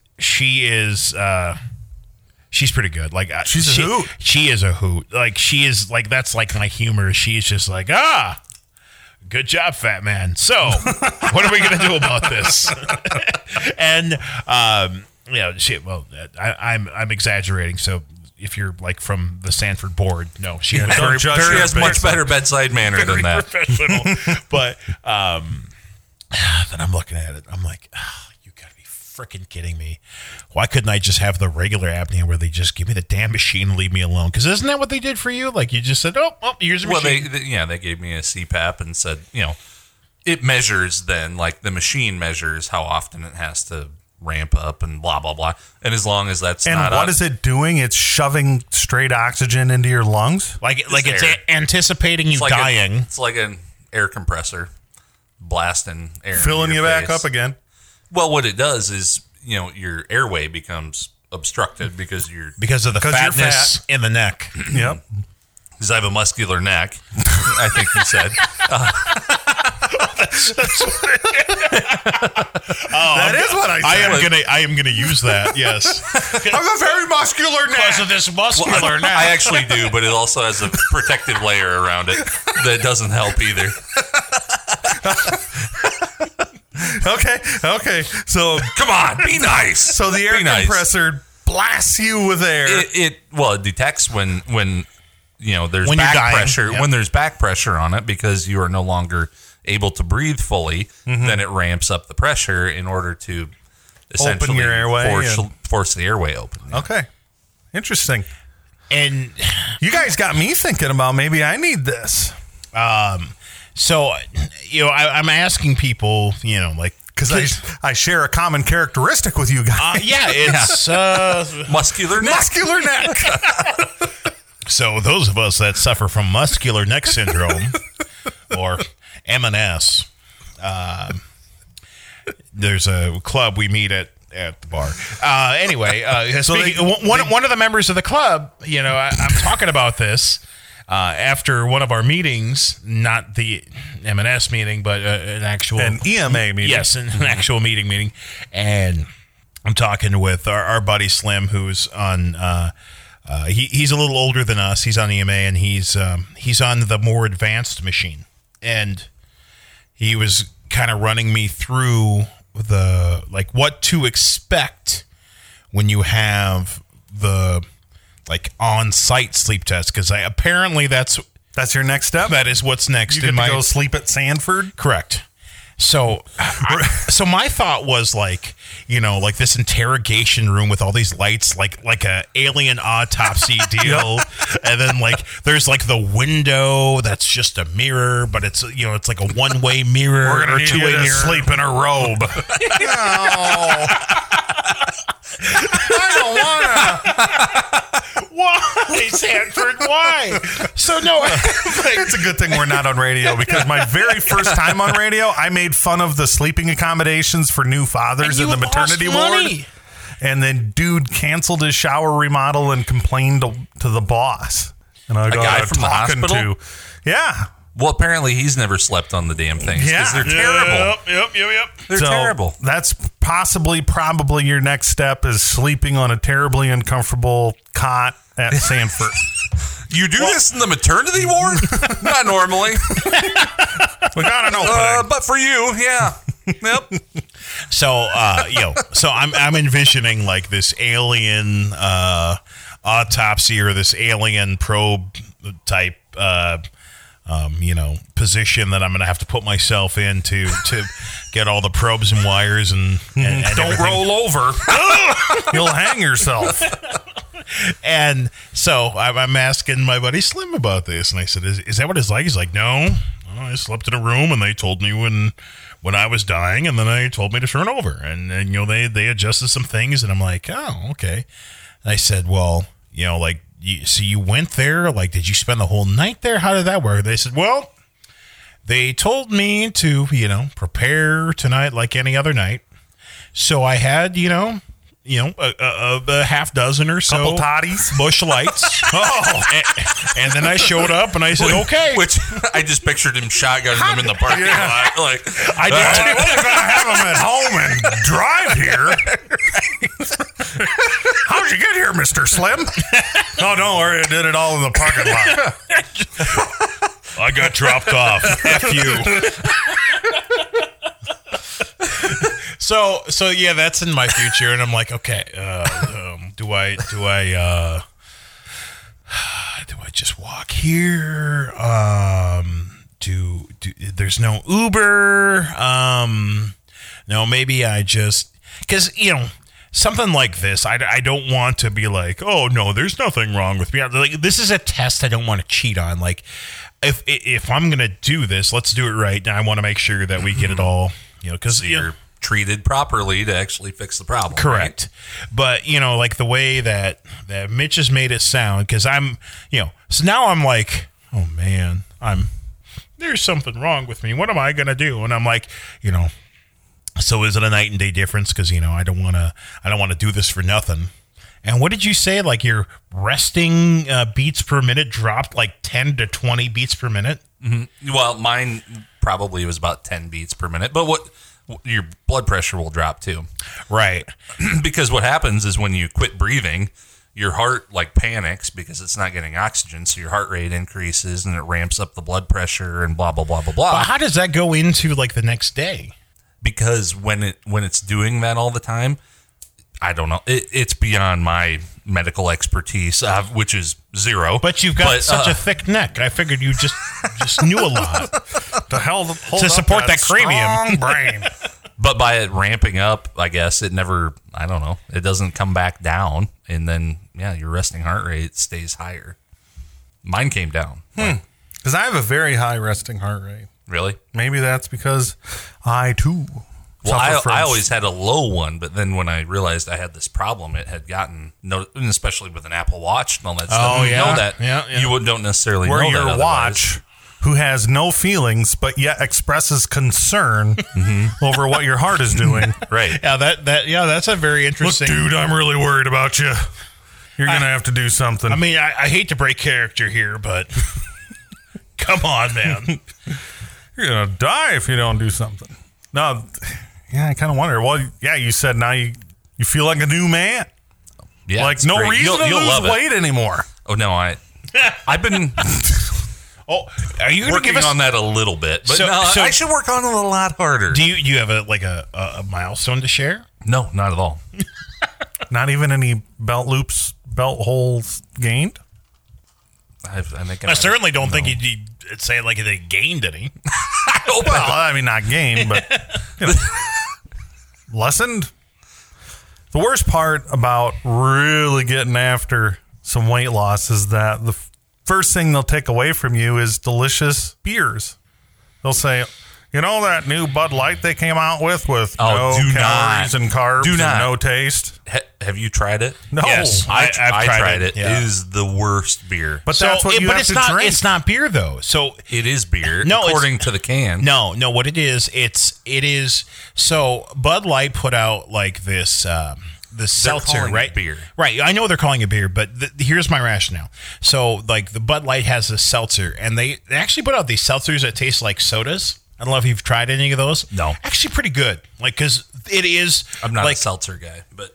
pretty good. Like she's a hoot. She is a hoot. Like she is like, that's like my humor. She's just like, good job, fat man. So what are we gonna do about this? And I'm exaggerating. So if you're like from the Sanford board, no, she has much better bedside manner than that. Professional. But then I'm looking at it. I'm like, you gotta be freaking kidding me. Why couldn't I just have the regular apnea where they just give me the damn machine and leave me alone? Because isn't that what they did for you? Like you just said, oh, here's a machine. Well, they gave me a CPAP and said, it measures then, like the machine measures how often it has to ramp up and blah, blah, blah. And as long as that's and not what is it doing? It's shoving straight oxygen into your lungs? Like it's anticipating you dying. It's like an air compressor blasting air. Filling you back up again. Well, what it does is, your airway becomes obstructed because of the fatness in the neck. Yep. Because I have a muscular neck, I think you said. That is what I said. I am gonna use that. Yes. I have a very muscular neck. Because of this muscular neck. I actually do, but it also has a protective layer around it that doesn't help either. Okay. So come on, be nice. So the air compressor blasts you with air. It detects when there's when back pressure. Yep. When there's back pressure on it because you are no longer able to breathe fully, then it ramps up the pressure in order to essentially open your airway force the airway open. Okay. Interesting. And you guys got me thinking about maybe I need this. So, I'm asking people, because I share a common characteristic with you guys. It's muscular neck. Muscular neck. So those of us that suffer from muscular neck syndrome or M&S, there's a club we meet at the bar. Anyway, one of the members of the club, I'm talking about this after one of our meetings, not the M&S meeting, but an EMA meeting. Yes, an actual meeting. And I'm talking with our buddy Slim, who's on... he's a little older than us. He's on EMA, and he's on the more advanced machine. And he was kind of running me through what to expect when you have the on-site sleep test, because apparently that's your next step. That is what's next. You get to go sleep at Sanford. Correct. So, so my thought was like this interrogation room with all these lights, like a alien autopsy deal, and then there's the window that's just a mirror, but it's it's like a one-way mirror. We're gonna need you to sleep in a robe. No. I don't wanna. Why, Sanford? Why? So no, it's a good thing we're not on radio, because my very first time on radio, I made fun of the sleeping accommodations for new fathers in the maternity ward. And then dude canceled his shower remodel and complained to the boss. And I got a guy from the hospital? Yeah. Well, apparently he's never slept on the damn things because they're terrible. Yep. They're terrible. That's probably your next step, is sleeping on a terribly uncomfortable cot at Sanford. You do this in the maternity ward? Not normally. We got an opening. But for you, yeah. Yep. So, so I'm envisioning this alien autopsy or this alien probe type position that I'm going to have to put myself in to get all the probes and wires and don't everything. roll over. You'll hang yourself. And so I'm asking my buddy Slim about this, and I said, "Is that what it's like?" He's like, "No, I slept in a room, and they told me when I was dying, and then they told me to turn over, and they adjusted some things." And I'm like, "Oh, okay." And I said, "Well, so you went there? Did you spend the whole night there? How did that work?" They said, "Well, they told me to, prepare tonight like any other night. So I had, a half dozen or so couple toddies, bush lights. And then I showed up and I said, okay. Which I just pictured him shotgunning them in the parking lot. I wasn't going to have them at home and drive here. How'd you get here, Mr. Slim? Oh, don't worry. I did it all in the parking lot. I got dropped off. F you. So yeah, that's in my future, and I'm like, okay, do I just walk here? There's no Uber. No, maybe I just, because something like this, I don't want to be like, oh no, there's nothing wrong with me. This is a test I don't want to cheat on. If I'm gonna do this, let's do it right. And I want to make sure that we get it all. Because treated properly to actually fix the problem. Correct. Right? But, like the way that Mitch has made it sound, because I'm, so now I'm like, oh man, there's something wrong with me. What am I going to do? And I'm like, so is it a night and day difference? Because, I don't want to do this for nothing. And what did you say? Like your resting beats per minute dropped like 10 to 20 beats per minute? Mm-hmm. Well, mine probably was about 10 beats per minute. But your blood pressure will drop too. Right. Because what happens is when you quit breathing, your heart like panics because it's not getting oxygen. So your heart rate increases and it ramps up the blood pressure and blah, blah, blah, blah, blah. But how does that go into like the next day? Because when it's doing that all the time, I don't know. It's beyond my medical expertise, which is zero. But you've got such a thick neck. I figured you just knew a lot. The hell hold to support that strong cranium brain. But by it ramping up, I guess it never. I don't know. It doesn't come back down, and then your resting heart rate stays higher. Mine came down. Because I have a very high resting heart rate. Really? Maybe that's because I too. Well, I always had a low one, but then when I realized I had this problem, it had gotten, and especially with an Apple Watch and all that stuff, you know that you don't necessarily know that your otherwise. watch, who has no feelings but yet expresses concern over what your heart is doing. Right. Yeah, that's a very interesting. Look, dude, I'm really worried about you. You're gonna have to do something. I mean, I hate to break character here, but come on, man. You're gonna die if you don't do something. No. Yeah, I kind of wonder. Well, yeah, you said now you feel like a new man. Yeah, like no great. reason to lose weight anymore. Oh no, I've been are you working on that a little bit, but I should work on it a lot harder. Do you have a milestone to share? No, not at all. Not even any belt holes gained. I think I certainly don't think you'd say like they gained any. Well, I mean, not gained, but lessened. The worst part about really getting after some weight loss is that the first thing they'll take away from you is delicious beers. They'll say, that new Bud Light they came out with no calories and carbs and no taste. Have you tried it? No. Yes, I've tried it. Yeah. It is the worst beer. But that's what you have to drink. It's not beer though. So it is beer, according to the can. No. What it is. So Bud Light put out like this. The seltzer, right? Beer. Right. I know they're calling it beer, but here's my rationale. So, like, the Bud Light has a seltzer, and they actually put out these seltzers that taste like sodas. I don't know if you've tried any of those. No. Actually, pretty good. Like, because it is. I'm not a seltzer guy, but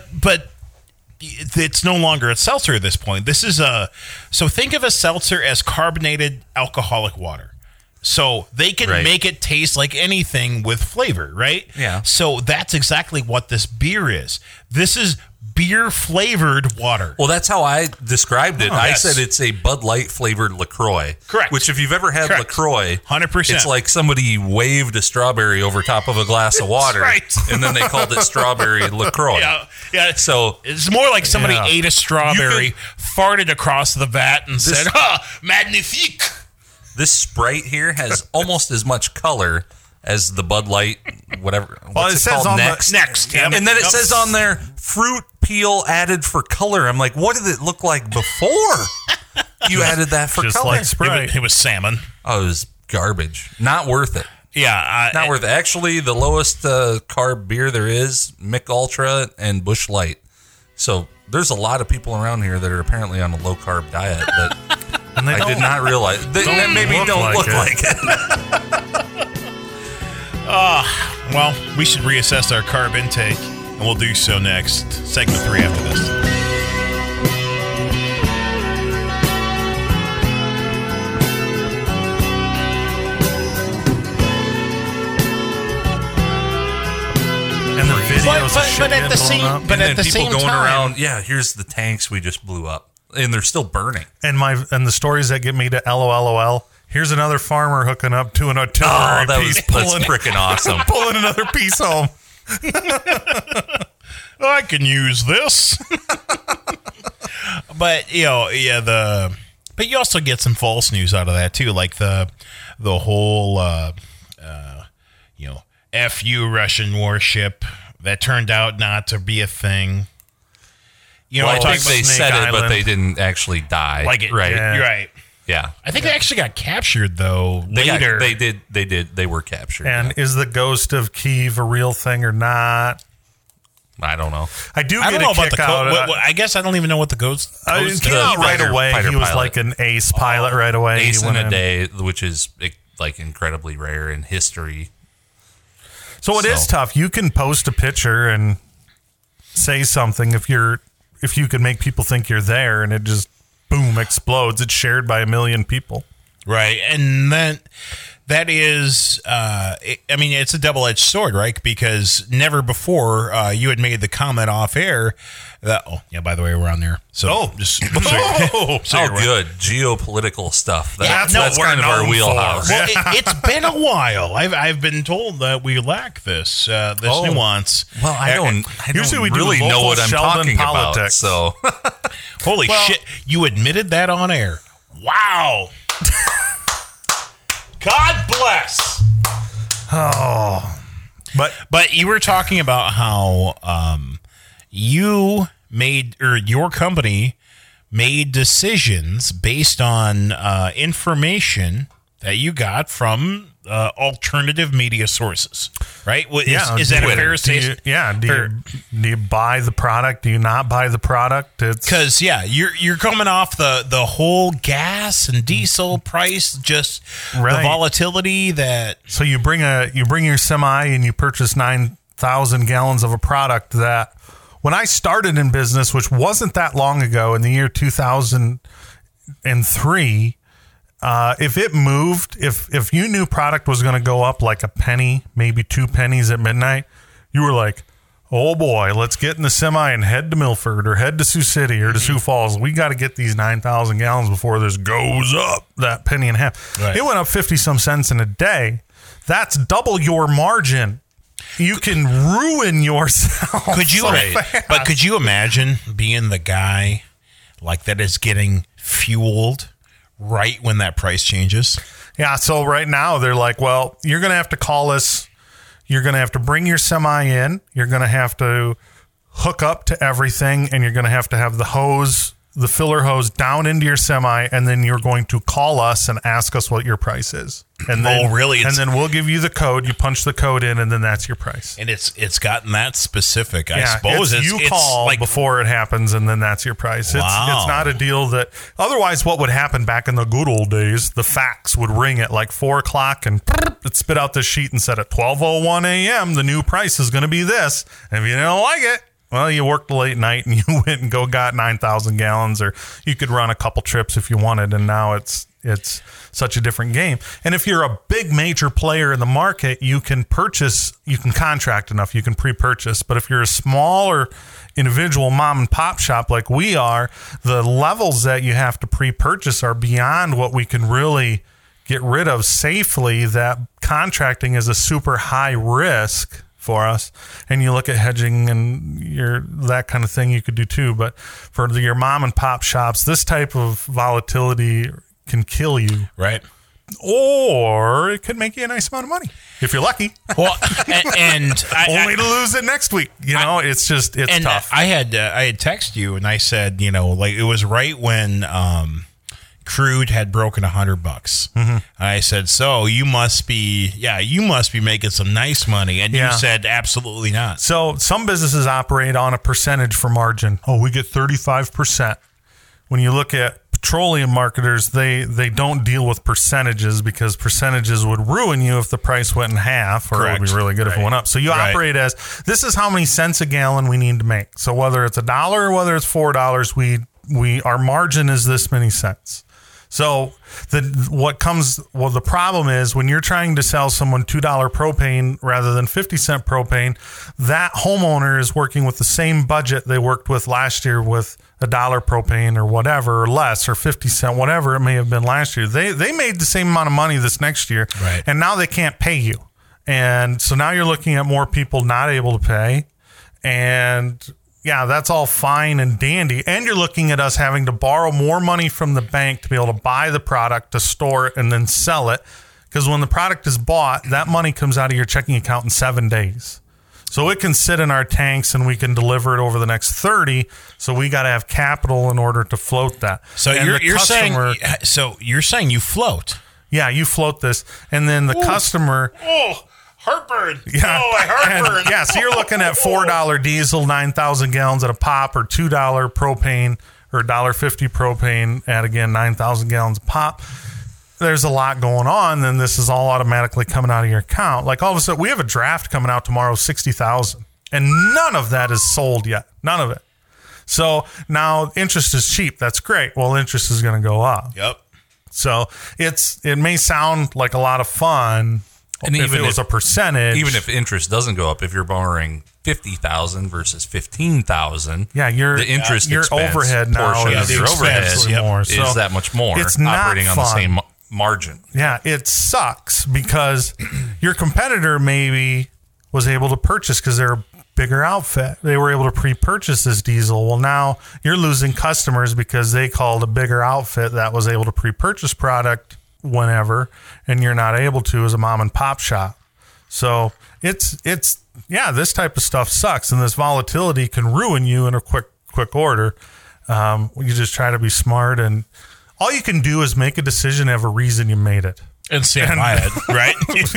it's no longer a seltzer at this point. This is so think of a seltzer as carbonated alcoholic water. So they can make it taste like anything with flavor, right? Yeah. So that's exactly what this beer is. This is beer flavored water. Well, that's how I described it. I said it's a Bud Light flavored LaCroix. Correct. Which, if you've ever had LaCroix, 100%. It's like somebody waved a strawberry over top of a glass of water, and then they called it strawberry LaCroix. Yeah. So it's more like somebody ate a strawberry, farted across the vat, and said, magnifique. This Sprite here has almost as much color as the Bud Light, whatever. Well, it says on Next. And then it says on there, fruit peel added for color. I'm like, what did it look like before you added that for just color? like Sprite. It was salmon. Oh, it was garbage. Not worth it. Yeah. Not worth it. Actually, the lowest carb beer there is, Mick Ultra and Busch Light. So there's a lot of people around here that are apparently on a low carb diet that I did not realize. They maybe don't look like it. Well, we should reassess our carb intake, and we'll do so next. Segment 3 after this. And the videos but at the same Going time, around, here's the tanks we just blew up, and they're still burning. And the stories that get me to LOL. Here's another farmer hooking up to an artillery piece, that's freaking awesome. Pulling another piece home. I can use this. But but you also get some false news out of that too, like the whole FU Russian warship that turned out not to be a thing. You know, I think they Snake said it, but Island. they didn't actually die. like it, right? Yeah. You're right. Yeah. I think they actually got captured though later. They did. They were captured. And is the ghost of Kyiv a real thing or not? I don't know. I do I get don't know a about kick the out. I guess I don't even know what the ghost. It came out right away. fighter He was pilot. like an ace pilot right away. Ace He in went a day, which is like incredibly rare in history. So it is tough. You can post a picture and say something if you can make people think you're there, and it just boom explodes. It's shared by 1 million people. Right, and then that is, it's a double-edged sword, right? Because never before you had made the comment off air that, by the way, we're on there. So just good Geopolitical stuff. That's That's what kind we're of our known wheelhouse. for. Well, it's been a while. I've been told that we lack this nuance. Well, I don't Usually we do really know local what I'm Sheldon talking about. politics. So Holy shit! You admitted that on air. Wow. God bless. But you were talking about how you made, or your company made decisions based on information that you got from alternative media sources, right? Is that a fair statement? Do you buy the product? Do you not buy the product? Because you're coming off the whole gas and diesel price, just the volatility that. So you bring your semi and you purchase 9,000 gallons of a product that when I started in business, which wasn't that long ago, in the year 2003. If it moved, if you knew product was going to go up like a penny, maybe 2 pennies at midnight, you were like, oh boy, let's get in the semi and head to Milford or head to Sioux City or to Sioux Falls. We got to get these 9,000 gallons before this goes up that penny and a half. Right. It went up 50 some cents in a day. That's double your margin. You can ruin yourself. Could you? fast. But could you imagine being the guy like that is getting fueled right when that price changes? Yeah, so right now they're like, well, you're going to have to call us. You're going to have to bring your semi in. You're going to have to hook up to everything, and you're going to have the hose, the filler hose down into your semi, and then you're going to call us and ask us what your price is. And then, really? And then we'll give you the code. You punch the code in, and then that's your price. And it's gotten that specific, I suppose. You call like before it happens, and then that's your price. Wow. It's not a deal that... Otherwise, what would happen back in the good old days, the fax would ring at like 4 o'clock, and it spit out this sheet and said at 12:01 a.m., the new price is going to be this. And if you didn't like it, well, you worked late night, and you went and got 9,000 gallons, or you could run a couple trips if you wanted, and now it's such a different game. And if you're a big major player in the market, you can contract enough, you can pre-purchase. But if you're a smaller individual mom and pop shop like we are, the levels that you have to pre-purchase are beyond what we can really get rid of safely. That contracting is a super high risk for us. And you look at hedging and that kind of thing you could do too. But for your mom and pop shops, this type of volatility can kill you. right. Or it could make you a nice amount of money if you're lucky. Well, and Only to lose it next week. It's tough. I had texted you and I said, like it was right when crude had broken $100. Mm-hmm. I said, so you must be making some nice money. And you said, absolutely not. So some businesses operate on a percentage for margin. Oh, we get 35%. When you look at petroleum marketers, they don't deal with percentages because percentages would ruin you if the price went in half, or it would be really good if it went up. So you operate as, this is how many cents a gallon we need to make. So whether it's $1 or whether it's $4, our margin is this many cents. So the problem is when you're trying to sell someone $2 propane rather than 50-cent propane, that homeowner is working with the same budget they worked with last year with $1 propane or whatever, or less, or 50 cent, whatever it may have been last year. They made the same amount of money this next year, right? And now they can't pay you. And so now you're looking at more people not able to pay. And yeah, that's all fine and dandy. And you're looking at us having to borrow more money from the bank to be able to buy the product, to store it, and then sell it. Because when the product is bought, that money comes out of your checking account in 7 days. So it can sit in our tanks and we can deliver it over the next 30. So we got to have capital in order to float that. So you're saying you float. Yeah, you float this, and then the customer. Oh, heartburn. Yeah. Oh, my heartburn. And, yeah, so you're looking at $4 diesel, 9,000 gallons at a pop, or $2 propane, or $1.50 propane at, again, 9,000 gallons a pop. There's a lot going on, then this is all automatically coming out of your account. Like all of a sudden, we have a draft coming out tomorrow, 60,000, and none of that is sold yet. None of it. So now interest is cheap. That's great. Well, interest is going to go up. Yep. So it may sound like a lot of fun, and if it was a percentage. Even if interest doesn't go up, if you're borrowing $50,000 versus $15,000, the interest your expense overhead now portion of your overhead is that much more. It's not operating fun. on the same margin. Yeah, it sucks because your competitor maybe was able to purchase because they're a bigger outfit. They were able to pre-purchase this diesel. Well, now you're losing customers because they called a bigger outfit that was able to pre-purchase product whenever, and you're not able to as a mom and pop shop. So it's this type of stuff sucks, and this volatility can ruin you in a quick order. You just try to be smart, and all you can do is make a decision, have a reason you made it, and stand by it, right?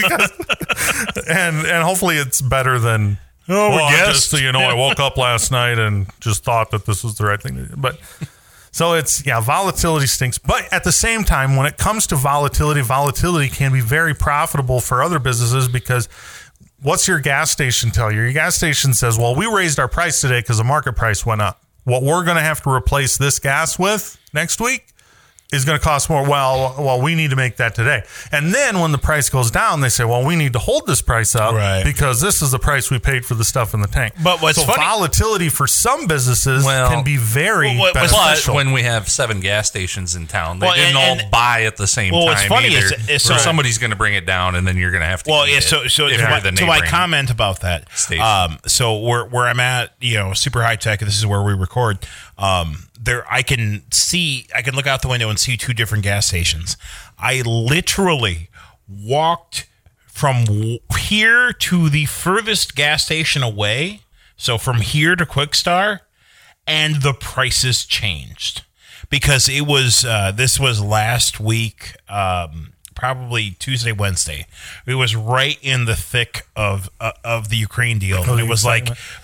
and hopefully it's better than. I woke up last night and just thought that this was the right thing to do. But so volatility stinks. But at the same time, when it comes to volatility can be very profitable for other businesses because what's your gas station tell you? Your gas station says, well, we raised our price today because the market price went up. What we're going to have to replace this gas with next week is going to cost more. Well, we need to make that today. And then when the price goes down, they say, well, we need to hold this price up because this is the price we paid for the stuff in the tank. But what's funny, volatility for some busices can be very beneficial. But when we have 7 gas stations in town, they didn't all buy at the same time what's funny either. So somebody's going to bring it down, and then you're going to have to. Well, to my comment about that. So where I'm at, super high tech. This is where we record. I can look out the window and see 2 different gas stations. I literally walked from here to the furthest gas station away. So from here to Quick Star, and the prices changed because it was, this was last week, probably Tuesday, Wednesday. It was right in the thick of the Ukraine deal. And it was like,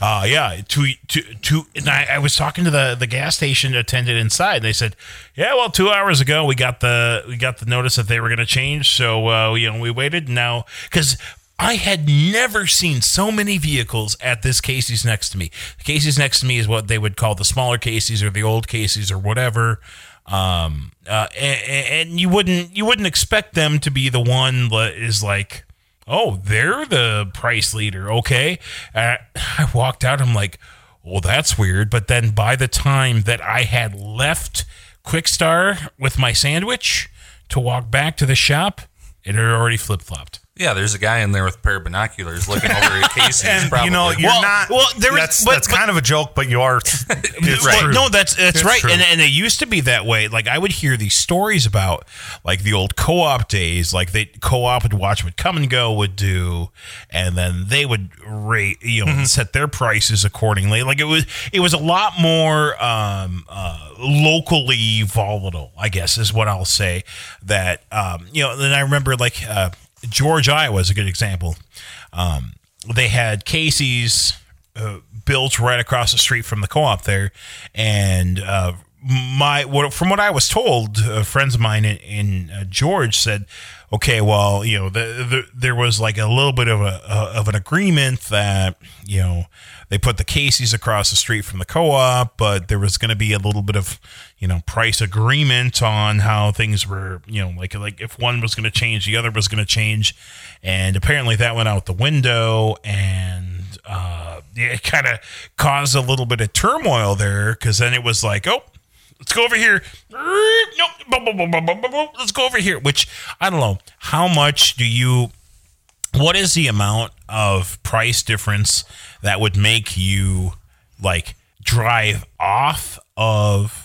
and I was talking to the gas station attendant inside. They said, 2 hours ago we got the notice that they were going to change. So we waited now because I had never seen so many vehicles at this Casey's next to me. The Casey's next to me is what they would call the smaller Casey's or the old Casey's or whatever. And you wouldn't expect them to be the one that is like, oh, they're the price leader. Okay. I walked out. I'm like, well, that's weird. But then by the time that I had left Quick Star with my sandwich to walk back to the shop, it had already flip-flopped. Yeah, there's a guy in there with a pair of binoculars looking over at Casey's. And probably. You're not. Well, that's kind of a joke, but you are. It's right. True. No, that's right. True. And it used to be that way. Like I would hear these stories about like the old co-op days. Like co-op would watch what Come and Go would do, and then they would rate, set their prices accordingly. Like it was a lot more locally volatile, I guess, is what I'll say. That then I remember like. George, Iowa is a good example. They had Casey's built right across the street from the co-op there, and from what I was told, friends of mine in George said, okay, well, there was like a little bit of an agreement that they put the Casey's across the street from the co-op, but there was going to be a little bit of price agreement on how things were, like if one was going to change, the other was going to change, and apparently that went out the window, and it kind of caused a little bit of turmoil there because then it was like, oh, let's go over here. Nope. Let's go over here. Which I don't know. How much what is the amount of price difference that would make you like drive off of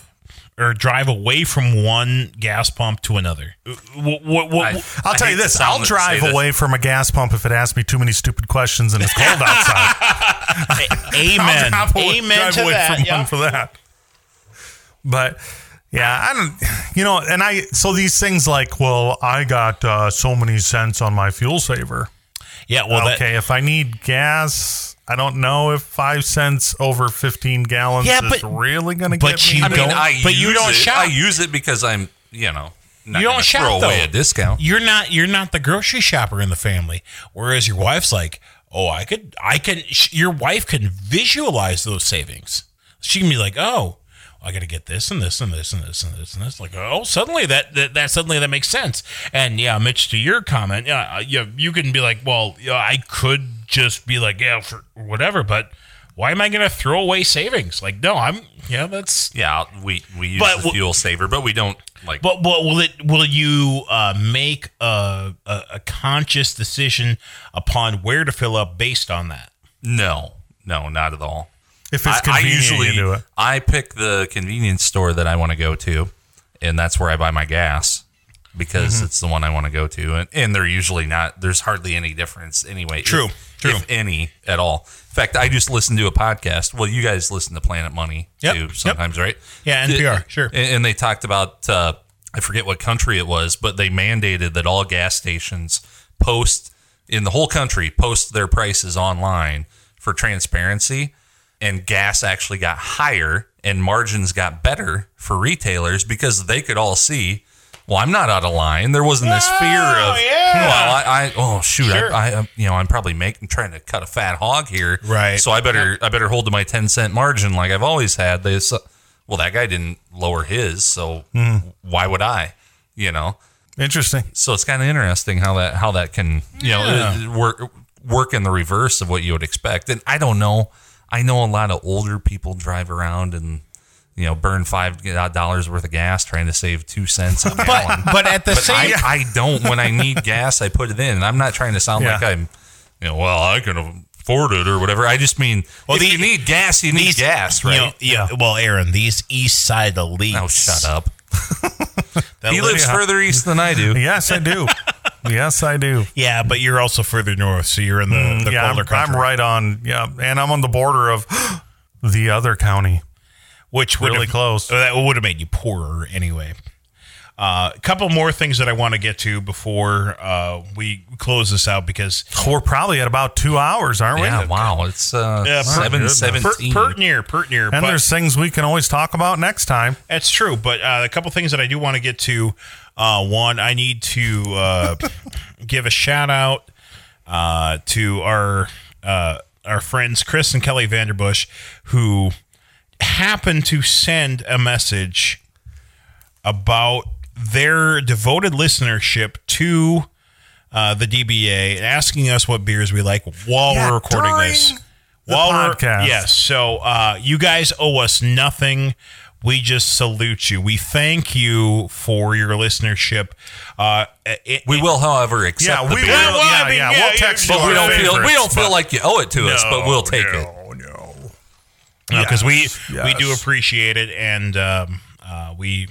or drive away from one gas pump to another? I'll tell you this. I'll drive away from a gas pump if it asks me too many stupid questions and it's cold outside. Amen. Amen to that. One for that. But yeah, I don't, so these things like, well, I got so many cents on my fuel saver. Yeah, well, okay, if I need gas, I don't know if 5 cents over 15 gallons is really going to get me. You don't shop. I use it because I'm, not you don't shop, throw away a discount. You're not the grocery shopper in the family. Whereas your wife's like, oh, I can. Your wife can visualize those savings. She can be like, oh, I got to get this and this and this and this and this and this. Like, oh, suddenly that makes sense. And yeah, Mitch, to your comment, you can be like, well, I could just be like, yeah, for whatever, but why am I going to throw away savings? Like, no, we use the fuel saver, but we don't like. But will you make a conscious decision upon where to fill up based on that? No, not at all. If it's convenient, you do it. I pick the convenience store that I want to go to, and that's where I buy my gas because it's the one I want to go to. And they're usually not, there's hardly any difference anyway. True. If any at all. In fact, I just listened to a podcast. Well, you guys listen to Planet Money too sometimes, right? Yeah, NPR, sure. And they talked about, I forget what country it was, but they mandated that all gas stations in the whole country post their prices online for transparency. And gas actually got higher and margins got better for retailers because they could all see, well, I'm not out of line. There wasn't this fear of, I'm probably trying to cut a fat hog here. Right. So I better hold to my 10-cent margin like I've always had. Well, that guy didn't lower his, so why would I? Interesting. So it's kind of interesting how that can, work in the reverse of what you would expect. And I don't know. I know a lot of older people drive around and, burn $5 worth of gas trying to save 2 cents a gallon. But at the same time, I don't. When I need gas, I put it in. And I'm not trying to sound like I'm, I can afford it or whatever. I just mean, if you need gas, you need gas, right? Well, Aaron, these east side elites. Oh, shut up. He lives further east than I do. Yes, I do. Yes, I do. Yeah, but you're also further north, so you're in the colder country. I'm right on, and I'm on the border of the other county, which really close. That would have made you poorer anyway. A couple more things that I want to get to before we close this out because we're probably at about 2 hours, aren't we? Yeah, wow, it's 7:17. Pert near. And there's things we can always talk about next time. That's true, but a couple things that I do want to get to. One, I need to give a shout out to our friends Chris and Kelly Vanderbush, who happened to send a message about their devoted listenership to the DBA, asking us what beers we like while we're recording this. Podcast. Yes. So you guys owe us nothing. We just salute you. We thank you for your listenership. We will, however, accept the beer. We'll text you. But we don't feel like you owe it to us, but we'll take it. Because we do appreciate it, and we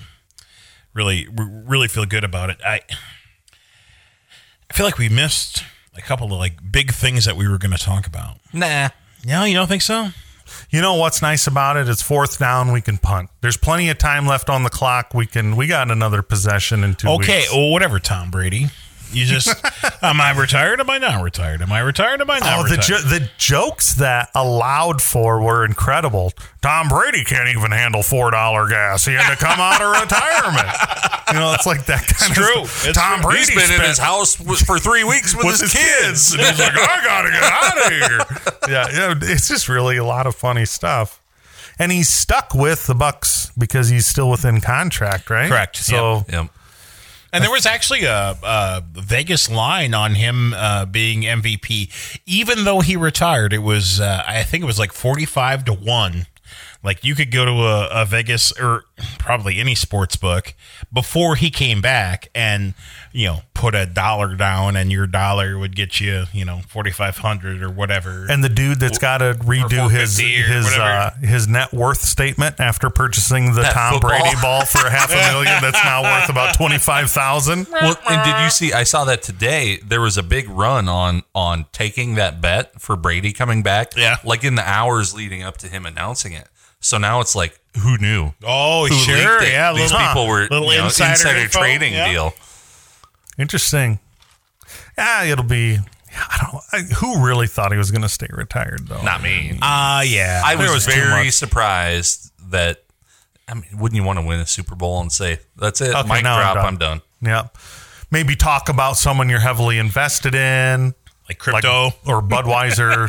really feel good about it. I feel like we missed a couple of big things that we were going to talk about. Nah. No, you don't think so? You know what's nice about it? It's 4th down. We can punt. There's plenty of time left on the clock. We got another possession in 2 weeks. Okay, well, whatever, Tom Brady. You just, am I retired? Am I not retired? Am I retired? Am I not retired? The jokes that allowed for were incredible. Tom Brady can't even handle $4 gas. He had to come out of retirement. It's like that kind of stuff. Tom Brady's been in his house for 3 weeks with his kids. And he's like, I got to get out of here. It's just really a lot of funny stuff. And he's stuck with the Bucs because he's still within contract, right? Correct. So, yep. And there was actually a Vegas line on him being MVP. Even though he retired, it was, I think it was 45-1. You could go to a Vegas or probably any sports book before he came back and, put $1 down, and your dollar would get you, $4,500 or whatever. And the dude that's got to redo his net worth statement after purchasing the Tom Brady ball for $500,000 that's now worth about $25,000. Well, and did you see? I saw that today. There was a big run on taking that bet for Brady coming back. Yeah, like in the hours leading up to him announcing it. So now it's like, who knew? Oh, who sure, yeah. These people were insider trading deal. Interesting. Yeah, it'll be. I don't know. Who really thought he was going to stay retired, though? Not me. Yeah. I was very surprised that. I mean, wouldn't you want to win a Super Bowl and say, "That's it, mic drop, I'm done." Yeah. Maybe talk about someone you're heavily invested in, like crypto or Budweiser.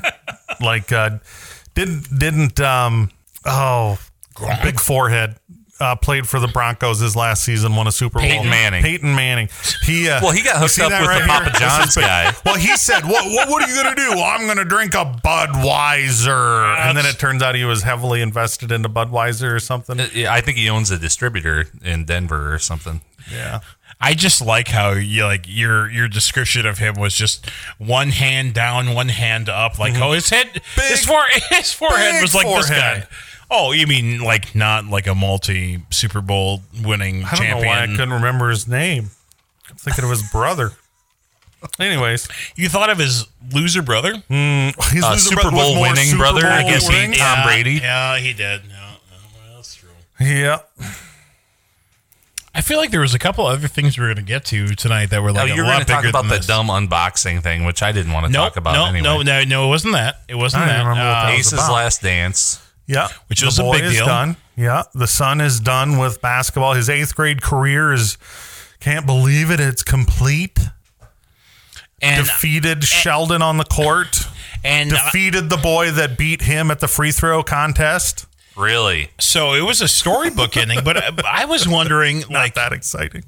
Big forehead. Played for the Broncos his last season, won a Super Bowl. Peyton Manning. He got hooked up with the Papa John's guy. Well, he said, what are you going to do? Well, I'm going to drink a Budweiser. And then it turns out he was heavily invested into Budweiser or something. I think he owns a distributor in Denver or something. Yeah. I just like how your description of him was just one hand down, one hand up. Like, his forehead was like this guy. Oh, you mean like not like a multi-Super Bowl winning champion? I don't know why I couldn't remember his name. I'm thinking of his brother. Anyways. You thought of his loser brother? His Super Bowl winning brother? I guess Tom Brady. Yeah, he did. No, that's true. Yeah. I feel like there was a couple other things we were going to get to tonight that were like a lot bigger than this. You're going to talk about the dumb unboxing thing, which I didn't want to talk about anyway. No, it wasn't that. It wasn't that. Ace's Last Dance. Yeah, which was a big deal. Done. Yeah, the son is done with basketball. His 8th grade career can't believe it. It's complete. And defeated Sheldon on the court. And defeated the boy that beat him at the free throw contest. Really? So it was a storybook ending, but I was wondering, not that exciting.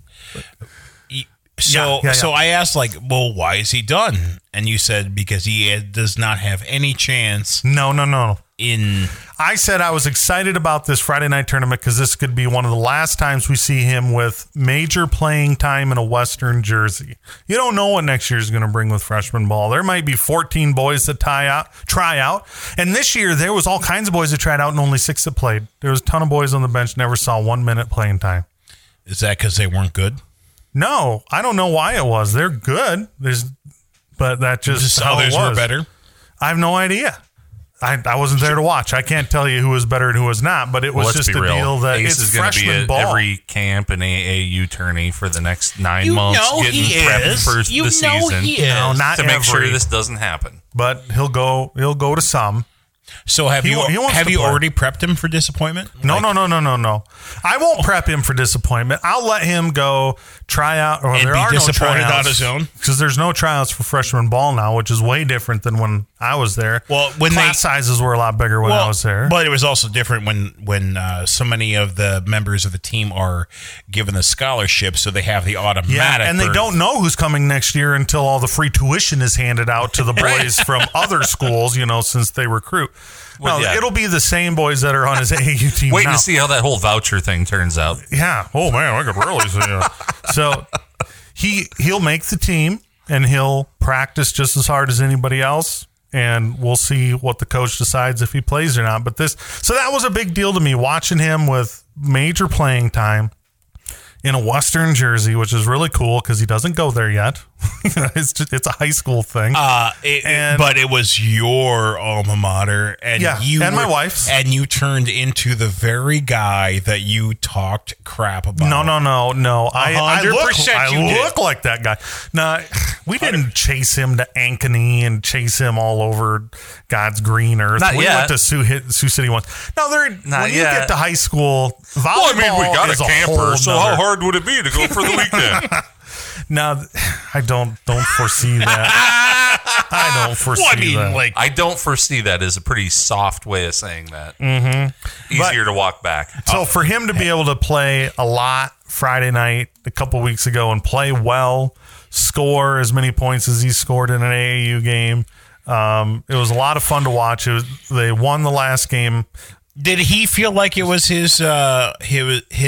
So I asked, why is he done? And you said because he does not have any chance. No. I said I was excited about this Friday night tournament because this could be one of the last times we see him with major playing time in a Western jersey. You don't know what next year is going to bring with freshman ball. There might be 14 boys that try out. And this year there was all kinds of boys that tried out and only 6 that played. There was a ton of boys on the bench, never saw 1 minute playing time. Is that because they weren't good? No, I don't know why it was. They're good. But that just how others it was. Were better. I have no idea. I wasn't there to watch. I can't tell you who was better and who was not. But it was just a deal that Ace it's is going to be at ball. Every camp and AAU tourney for the next 9 months, getting prepped for the season. He is. No, not to make sure this doesn't happen. But he'll go to some. So have you already prepped him for disappointment? No. I won't prep him for disappointment. I'll let him go try out. Or and there be are disappointed no on his own? Because there's no tryouts for freshman ball now, which is way different than when I was there. Well, class sizes were a lot bigger when I was there. But it was also different when so many of the members of the team are given the scholarship, so they have the automatic. Yeah, and they don't know who's coming next year until all the free tuition is handed out to the boys from other schools, since they recruit. Well, it'll be the same boys that are on his AAU team Waiting to see how that whole voucher thing turns out. Yeah. Oh, man, I could really see it. So he'll make the team, and he'll practice just as hard as anybody else, and we'll see what the coach decides if he plays or not. But so that was a big deal to me, watching him with major playing time in a Western jersey, which is really cool because he doesn't go there yet. It's a high school thing. But it was your alma mater, and my wife's, and you turned into the very guy that you talked crap about. No. I look did. like that guy. No, we didn't chase him to Ankeny and chase him all over God's green earth. We went to Sioux City once. No, when you get to high school, volleyball we got is a camper, so how hard would it be to go for the weekend? Now, I don't foresee that. I don't foresee that. I don't foresee that is a pretty soft way of saying that. Mm-hmm. Easier to walk back. So for him to be able to play a lot Friday night a couple weeks ago and play well, score as many points as he scored in an AAU game, it was a lot of fun to watch. They won the last game. Did he feel like it was his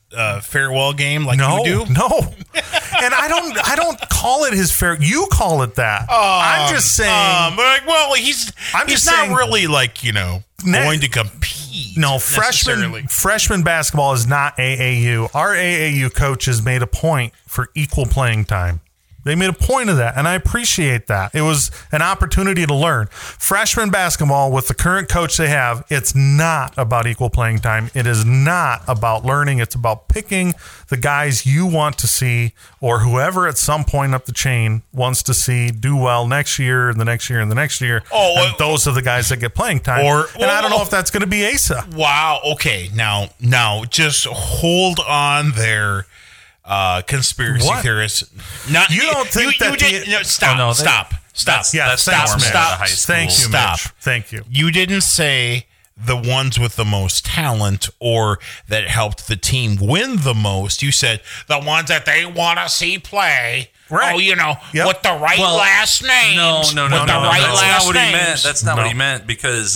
farewell game like No, you do? no. And I don't call it his fair. You call it that. I'm just saying. Well, he's just not saying- really like, going to compete. No, necessarily. freshman basketball is not AAU. Our AAU coaches made a point for equal playing time. They made a point of that, and I appreciate that. It was an opportunity to learn. Freshman basketball, with the current coach they have, it's not about equal playing time. It is not about learning. It's about picking the guys you want to see, or whoever at some point up the chain wants to see do well next year and the next year and the next year. And those are the guys that get playing time. And I don't know if that's going to be Asa. Wow. Okay. Now, just hold on there. Conspiracy theorists. Not You don't think you that did, no, stop. Oh, no, stop. Yeah, That's thanks, normal Mitch. to high school. Thank you, Stop. Mitch. Thank you. You didn't say the ones with the most talent or that helped the team win the most. You said the ones that they want to see play. Right. Oh, Yep. with the right last names. No. With the That's right not last what he names. meant. That's not what he meant because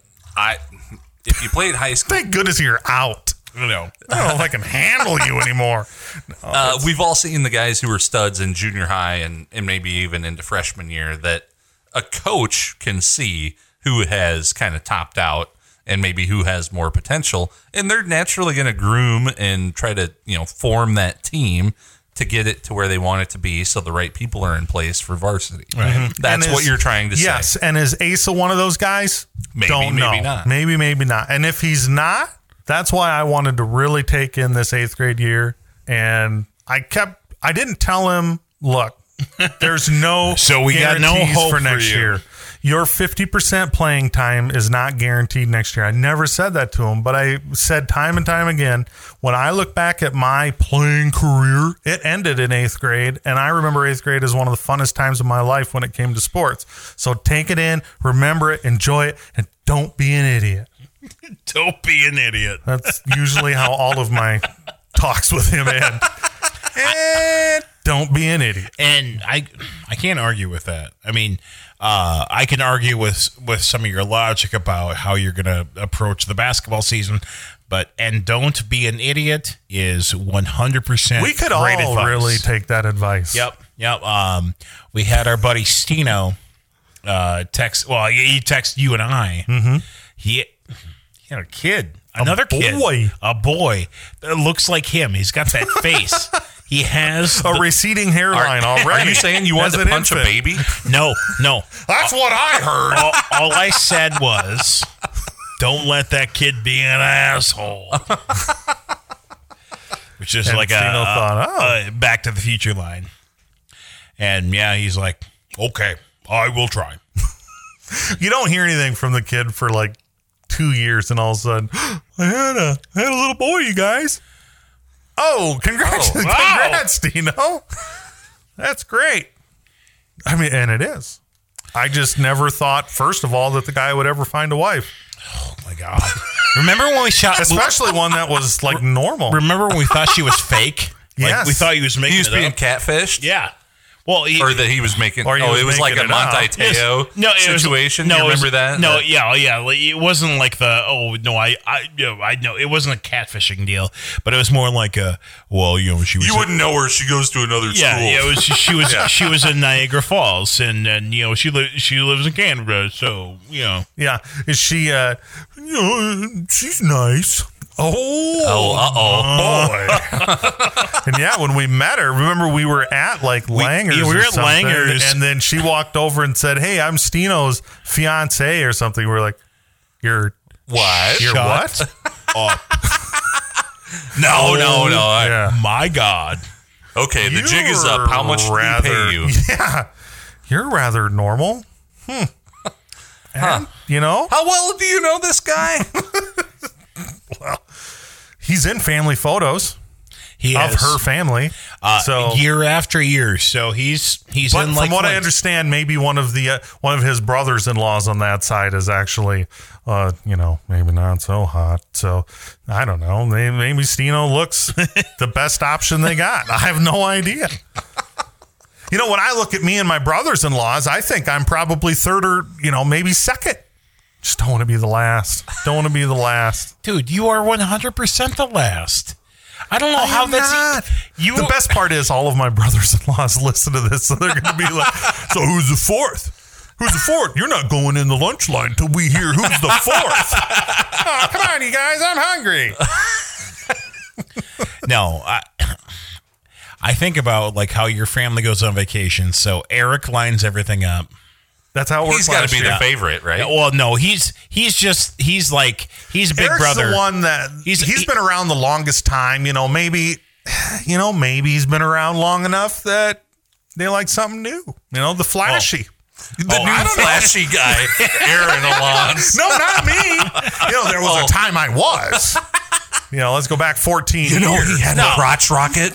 if you played high school, Thank goodness you're out. No. I don't know if I can handle you anymore. we've all seen the guys who were studs in junior high and maybe even into freshman year that a coach can see who has kind of topped out and maybe who has more potential. And they're naturally going to groom and try to, form that team to get it to where they want it to be so the right people are in place for varsity. Right. Mm-hmm. That's And what you're trying to say. Yes, and is Asa one of those guys? Maybe, Don't know. maybe not. Maybe not. And if he's not, that's why I wanted to really take in this 8th grade year. And I didn't tell him, look, there's no So we got no guarantees hope for for next you. year. Your 50% playing time is not guaranteed next year. I never said that to him, but I said time and time again, when I look back at my playing career, it ended in 8th grade. And I remember 8th grade as one of the funnest times of my life when it came to sports. So take it in, remember it, enjoy it, and don't be an idiot. Don't be an idiot. That's usually how all of my talks with him end. And don't be an idiot. And I can't argue with that. I mean, I can argue with some of your logic about how you're going to approach the basketball season, and don't be an idiot is 100%. We could all great advice. really take that advice. Yep. We had our buddy Stino text. Well, he texted you and I. Mm-hmm. He had a kid. Another kid. A boy that looks like him. He's got that face. He has A receding hairline already. Are you saying you want As to an punch a infant. baby? No. That's what I heard. All I said was, don't let that kid be an asshole. Which is And like Stino thought, a Back to the Future line. And yeah, he's like, okay, I will try. You don't hear anything from the kid for like 2 years, and all of a sudden, I had a little boy, you guys. Oh, congrats, Oh, wow. congrats, Dino. That's great. I mean, and it is. I just never thought, first of all, that the guy would ever find a wife, Oh my God. Remember when we shot, especially one that was like normal. remember when we thought she was fake? Like, Yes. we thought he was making He was it being up. catfished? Yeah. Well, Or that he was making. Or he was it was like a making it up. Monte Teo it was- situation. no, you it was- remember that? No, yeah. Like, it wasn't like the I know it wasn't a catfishing deal, but it was more like she was. You wouldn't know her. She goes to another school. Yeah, it was. She was in Niagara Falls, and she lives in Canada. So Yeah. Is she, she's nice. Boy. And yeah, when we met her, remember we were at like Langers. we were or at something, Langers. and then she walked over and said, "Hey, I'm Stino's fiance or something." We're like, "You're What? You're Shut what?" No. Yeah. my God, Okay, the jig is up. How much did he pay you? Yeah, you're rather normal. And, How well do you know this guy? he's in family photos he of has, her family. So year after year. So he's But in from like what I understand, maybe one of his brothers-in-laws on that side is actually, maybe not so hot. So I don't know. Maybe Stino looks the best option they got. I have no idea. When I look at me and my brothers-in-laws, I think I'm probably third or maybe second. Just don't want to be the last. Don't want to be the last. dude, you are 100% the last. I don't know how that's The best part is all of my brothers-in-laws listen to this, so they're going to be like, "So who's the fourth? Who's the fourth? You're not going in the lunch line till we hear who's the fourth." Oh, come on, you guys! I'm hungry. No, I think about like how your family goes on vacation. So Eric lines everything up. That's how it works. He's got to be the favorite, right? Well, no, he's big Eric's brother. The one that he's been around the longest time. Maybe he's been around long enough that they like something new. The flashy. The new flashy guy, Aaron Alonso. No, not me. There was a time I was. Let's go back 14 years. He had a crotch rocket.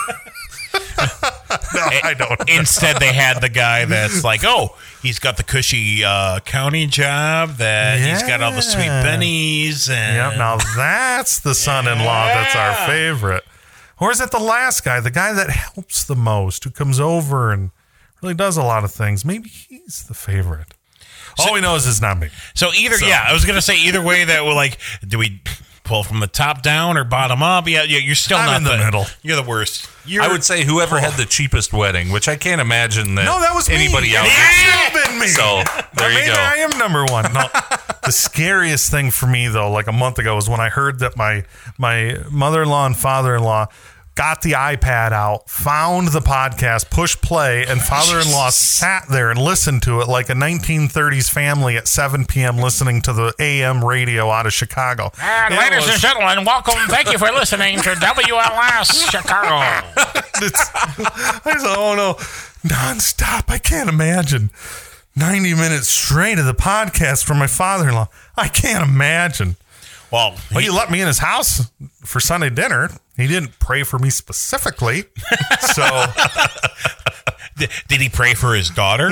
No, I don't. Instead, they had the guy that's like, he's got the cushy county job, that he's got all the sweet bennies. And now that's the son-in-law that's our favorite. Or is it the last guy, the guy that helps the most, who comes over and really does a lot of things? Maybe he's the favorite. All we know is it's not me. So I was going to say either way that we're like, do we pull from the top down or bottom up? Yeah, you're still not in the middle. You're the worst. I would say whoever had the cheapest wedding, which I can't imagine that was anybody me. else. It should have been me. So there you go. I am number one. No, the scariest thing for me though, like a month ago, was when I heard that my mother-in-law and father-in-law got the iPad out, found the podcast, pushed play, and father-in-law sat there and listened to it like a 1930s family at 7 p.m. listening to the AM radio out of Chicago. Ladies and gentlemen, welcome. Thank you for listening to WLS Chicago. I said, oh no, nonstop. I can't imagine 90 minutes straight of the podcast from my father-in-law. I can't imagine. Well, he let me in his house for Sunday dinner. He didn't pray for me specifically. So, did he pray for his daughter?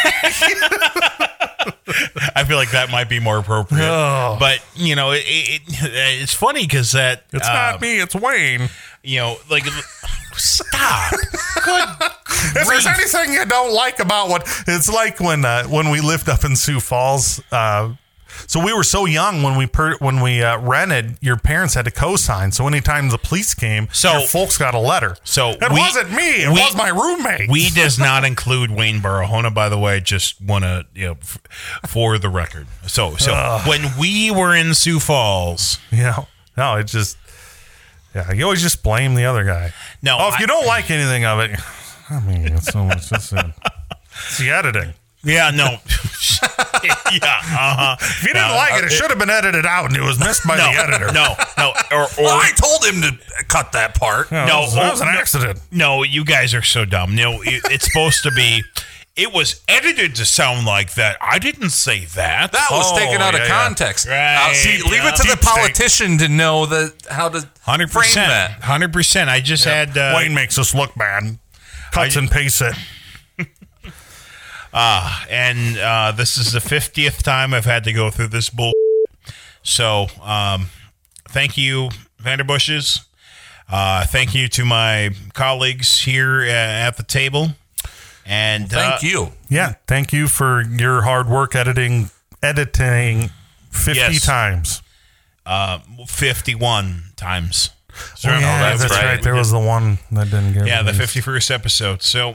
I feel like that might be more appropriate. Oh. But it's funny because that it's not me, it's Wayne. Stop. Good. If there's anything you don't like about what it's like when we lived up in Sioux Falls. So we were so young when we rented. Your parents had to co-sign. So anytime the police came, your folks got a letter. So it wasn't me. It was my roommate. We does not include Wayne Barahona, by the way. Just want to for the record. So when we were in Sioux Falls, no, it just you always just blame the other guy. No, if you don't like anything of it, I mean, it's the editing. Yeah, no. If you didn't like it should have been edited out, and it was missed by the editor. No. Well, I told him to cut that part. No, that was an accident. No, you guys are so dumb. No, it's supposed to be. It was edited to sound like that. I didn't say that. That was taken out of context. Right. Leave it to the politician to know how to 100%, frame that. 100%. I just had... Wayne makes us look bad. Cuts and pastes it. And this is the 50th time I've had to go through this bull. So, thank you, Vanderbushes. Thank you to my colleagues here at the table. And thank you. Yeah, thank you for your hard work editing 50 times. 51 times. So, that's right. There was the one that didn't get the 51st episode. So,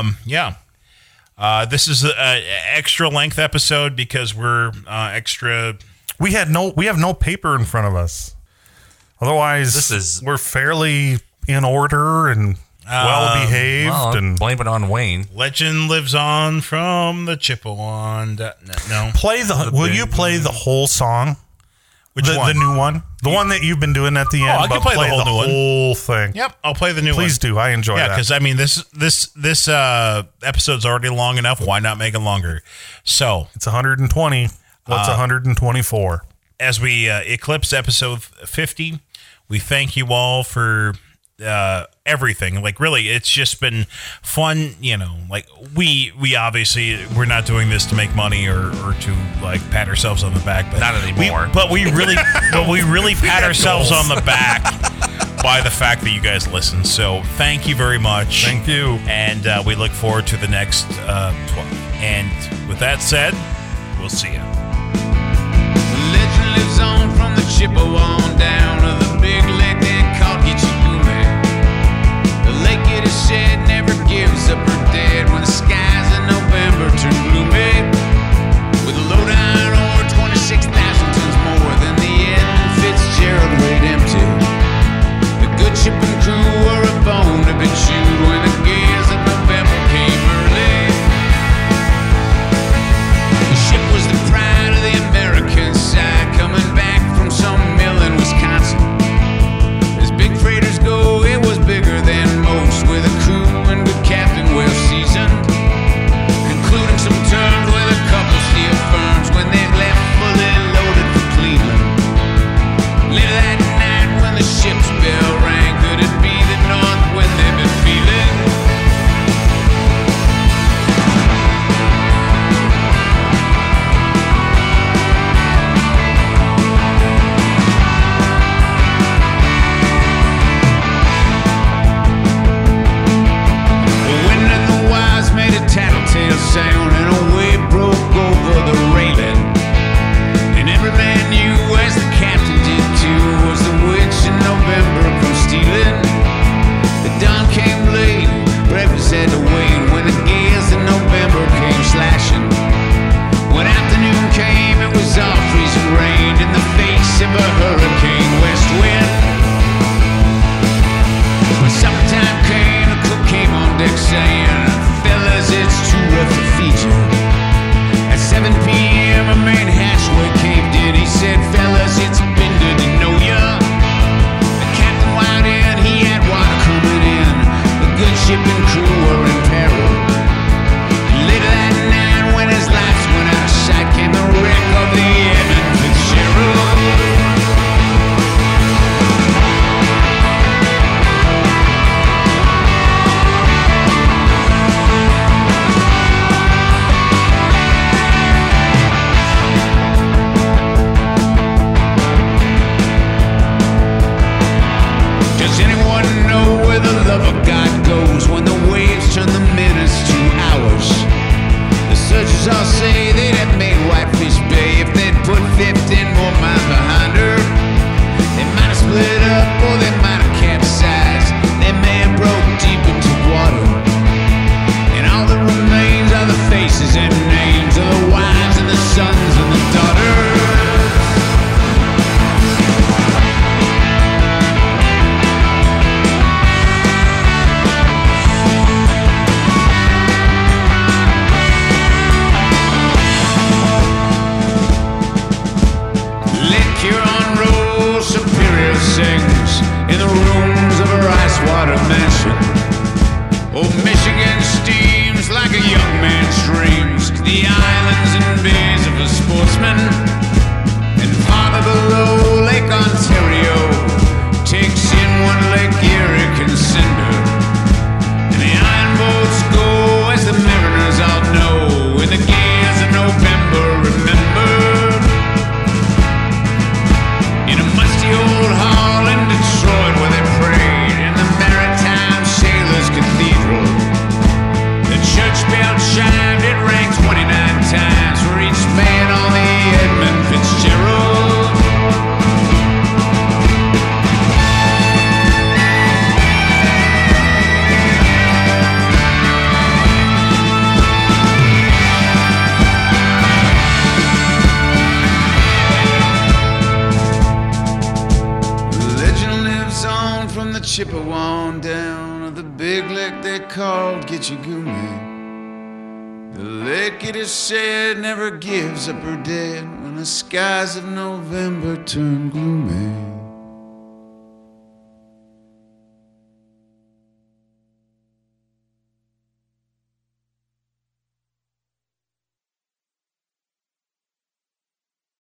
this is an extra length episode because we're extra. We have no paper in front of us. Otherwise, we're fairly in order and well behaved. And blame it on Wayne. Legend lives on from the Chippewa. No, will you play the whole song? Which one? The new one, the one that you've been doing at the end. I can play the whole new one. Whole thing. Yep, I'll play the new one. Please do. I enjoy that. Yeah, because I mean, this episode's already long enough. Why not make it longer? So it's 120. What's 124? As we eclipse episode 50, we thank you all for everything. Like, really, it's just been fun. Like we obviously we're not doing this to make money or to like pat ourselves on the back, but not anymore. We really pat ourselves on the back by the fact that you guys listen. So thank you very much. Thank you, and we look forward to the next 12. And with that said, we'll see you. Legend lives on from the Chippewa down to the big lake they call Hitchin. lady said never gives up her dead when the skies in November turn gloomy. With a load on ore 26,000 tons more than the Edmund Fitzgerald weighed empty. The good ship and crew were a bone to be chewed when the gales of November came early. The ship was the pride of the American side, coming back from some mill in Wisconsin. As big freighters go, it was bigger than most, with a crew and good captain well seasoned, concluding some terms with a couple steel firms when they left fully loaded for Cleveland. Later that night when the ship's bell rang, could it be the north wind they've been feeling? The wind and the wise made a tattletale sound, and a wave broke over the railing. And every man knew, as the captain did too, was the witch in November come stealing. The dawn came late, breakfast had to wait, when the gales in November came slashing. When afternoon came, it was all freezing rain in the face of a hurricane west wind. When summertime came, the cook came on deck saying, "Fellas, it's too rough to feed you." At 7 p.m. a main hatchway caved in. He said, "Fellas, it's been good to know ya." The captain went in, he had water coming in. The good ship and crew were in peril. Later that night, when his lights went out of sight, came the wreck of the Edmund Fitzgerald. Does anyone know where the love of God goes when the waves turn the minutes to hours? The searchers all say they'd have made Whitefish Bay if they'd put 15 more miles behind her. They might have split up or they might have capsized. Their man broke deep into water, and all that remains are the faces and names of the wives and the sons and the daughters. Lake Huron rolls, Superior sings in the rooms of her ice water mansion. Old Michigan steams like a young man's dreams to the islands and bays of a sportsman. And farther below, Lake Ontario takes in what Lake Erie can send her. And the iron boats go, as the mariners all know, in the gales of November, remember. In a musty old hall in Detroit where they prayed in the Maritime Sailors Cathedral, the church bell chimed, it rang 29 times for each man on the Edmund Fitzgerald. Legend lives on from the Chippewa down of the big lake they called Gitchagumi. The lake, it is said, never gives up her dead when the skies of November turn gloomy.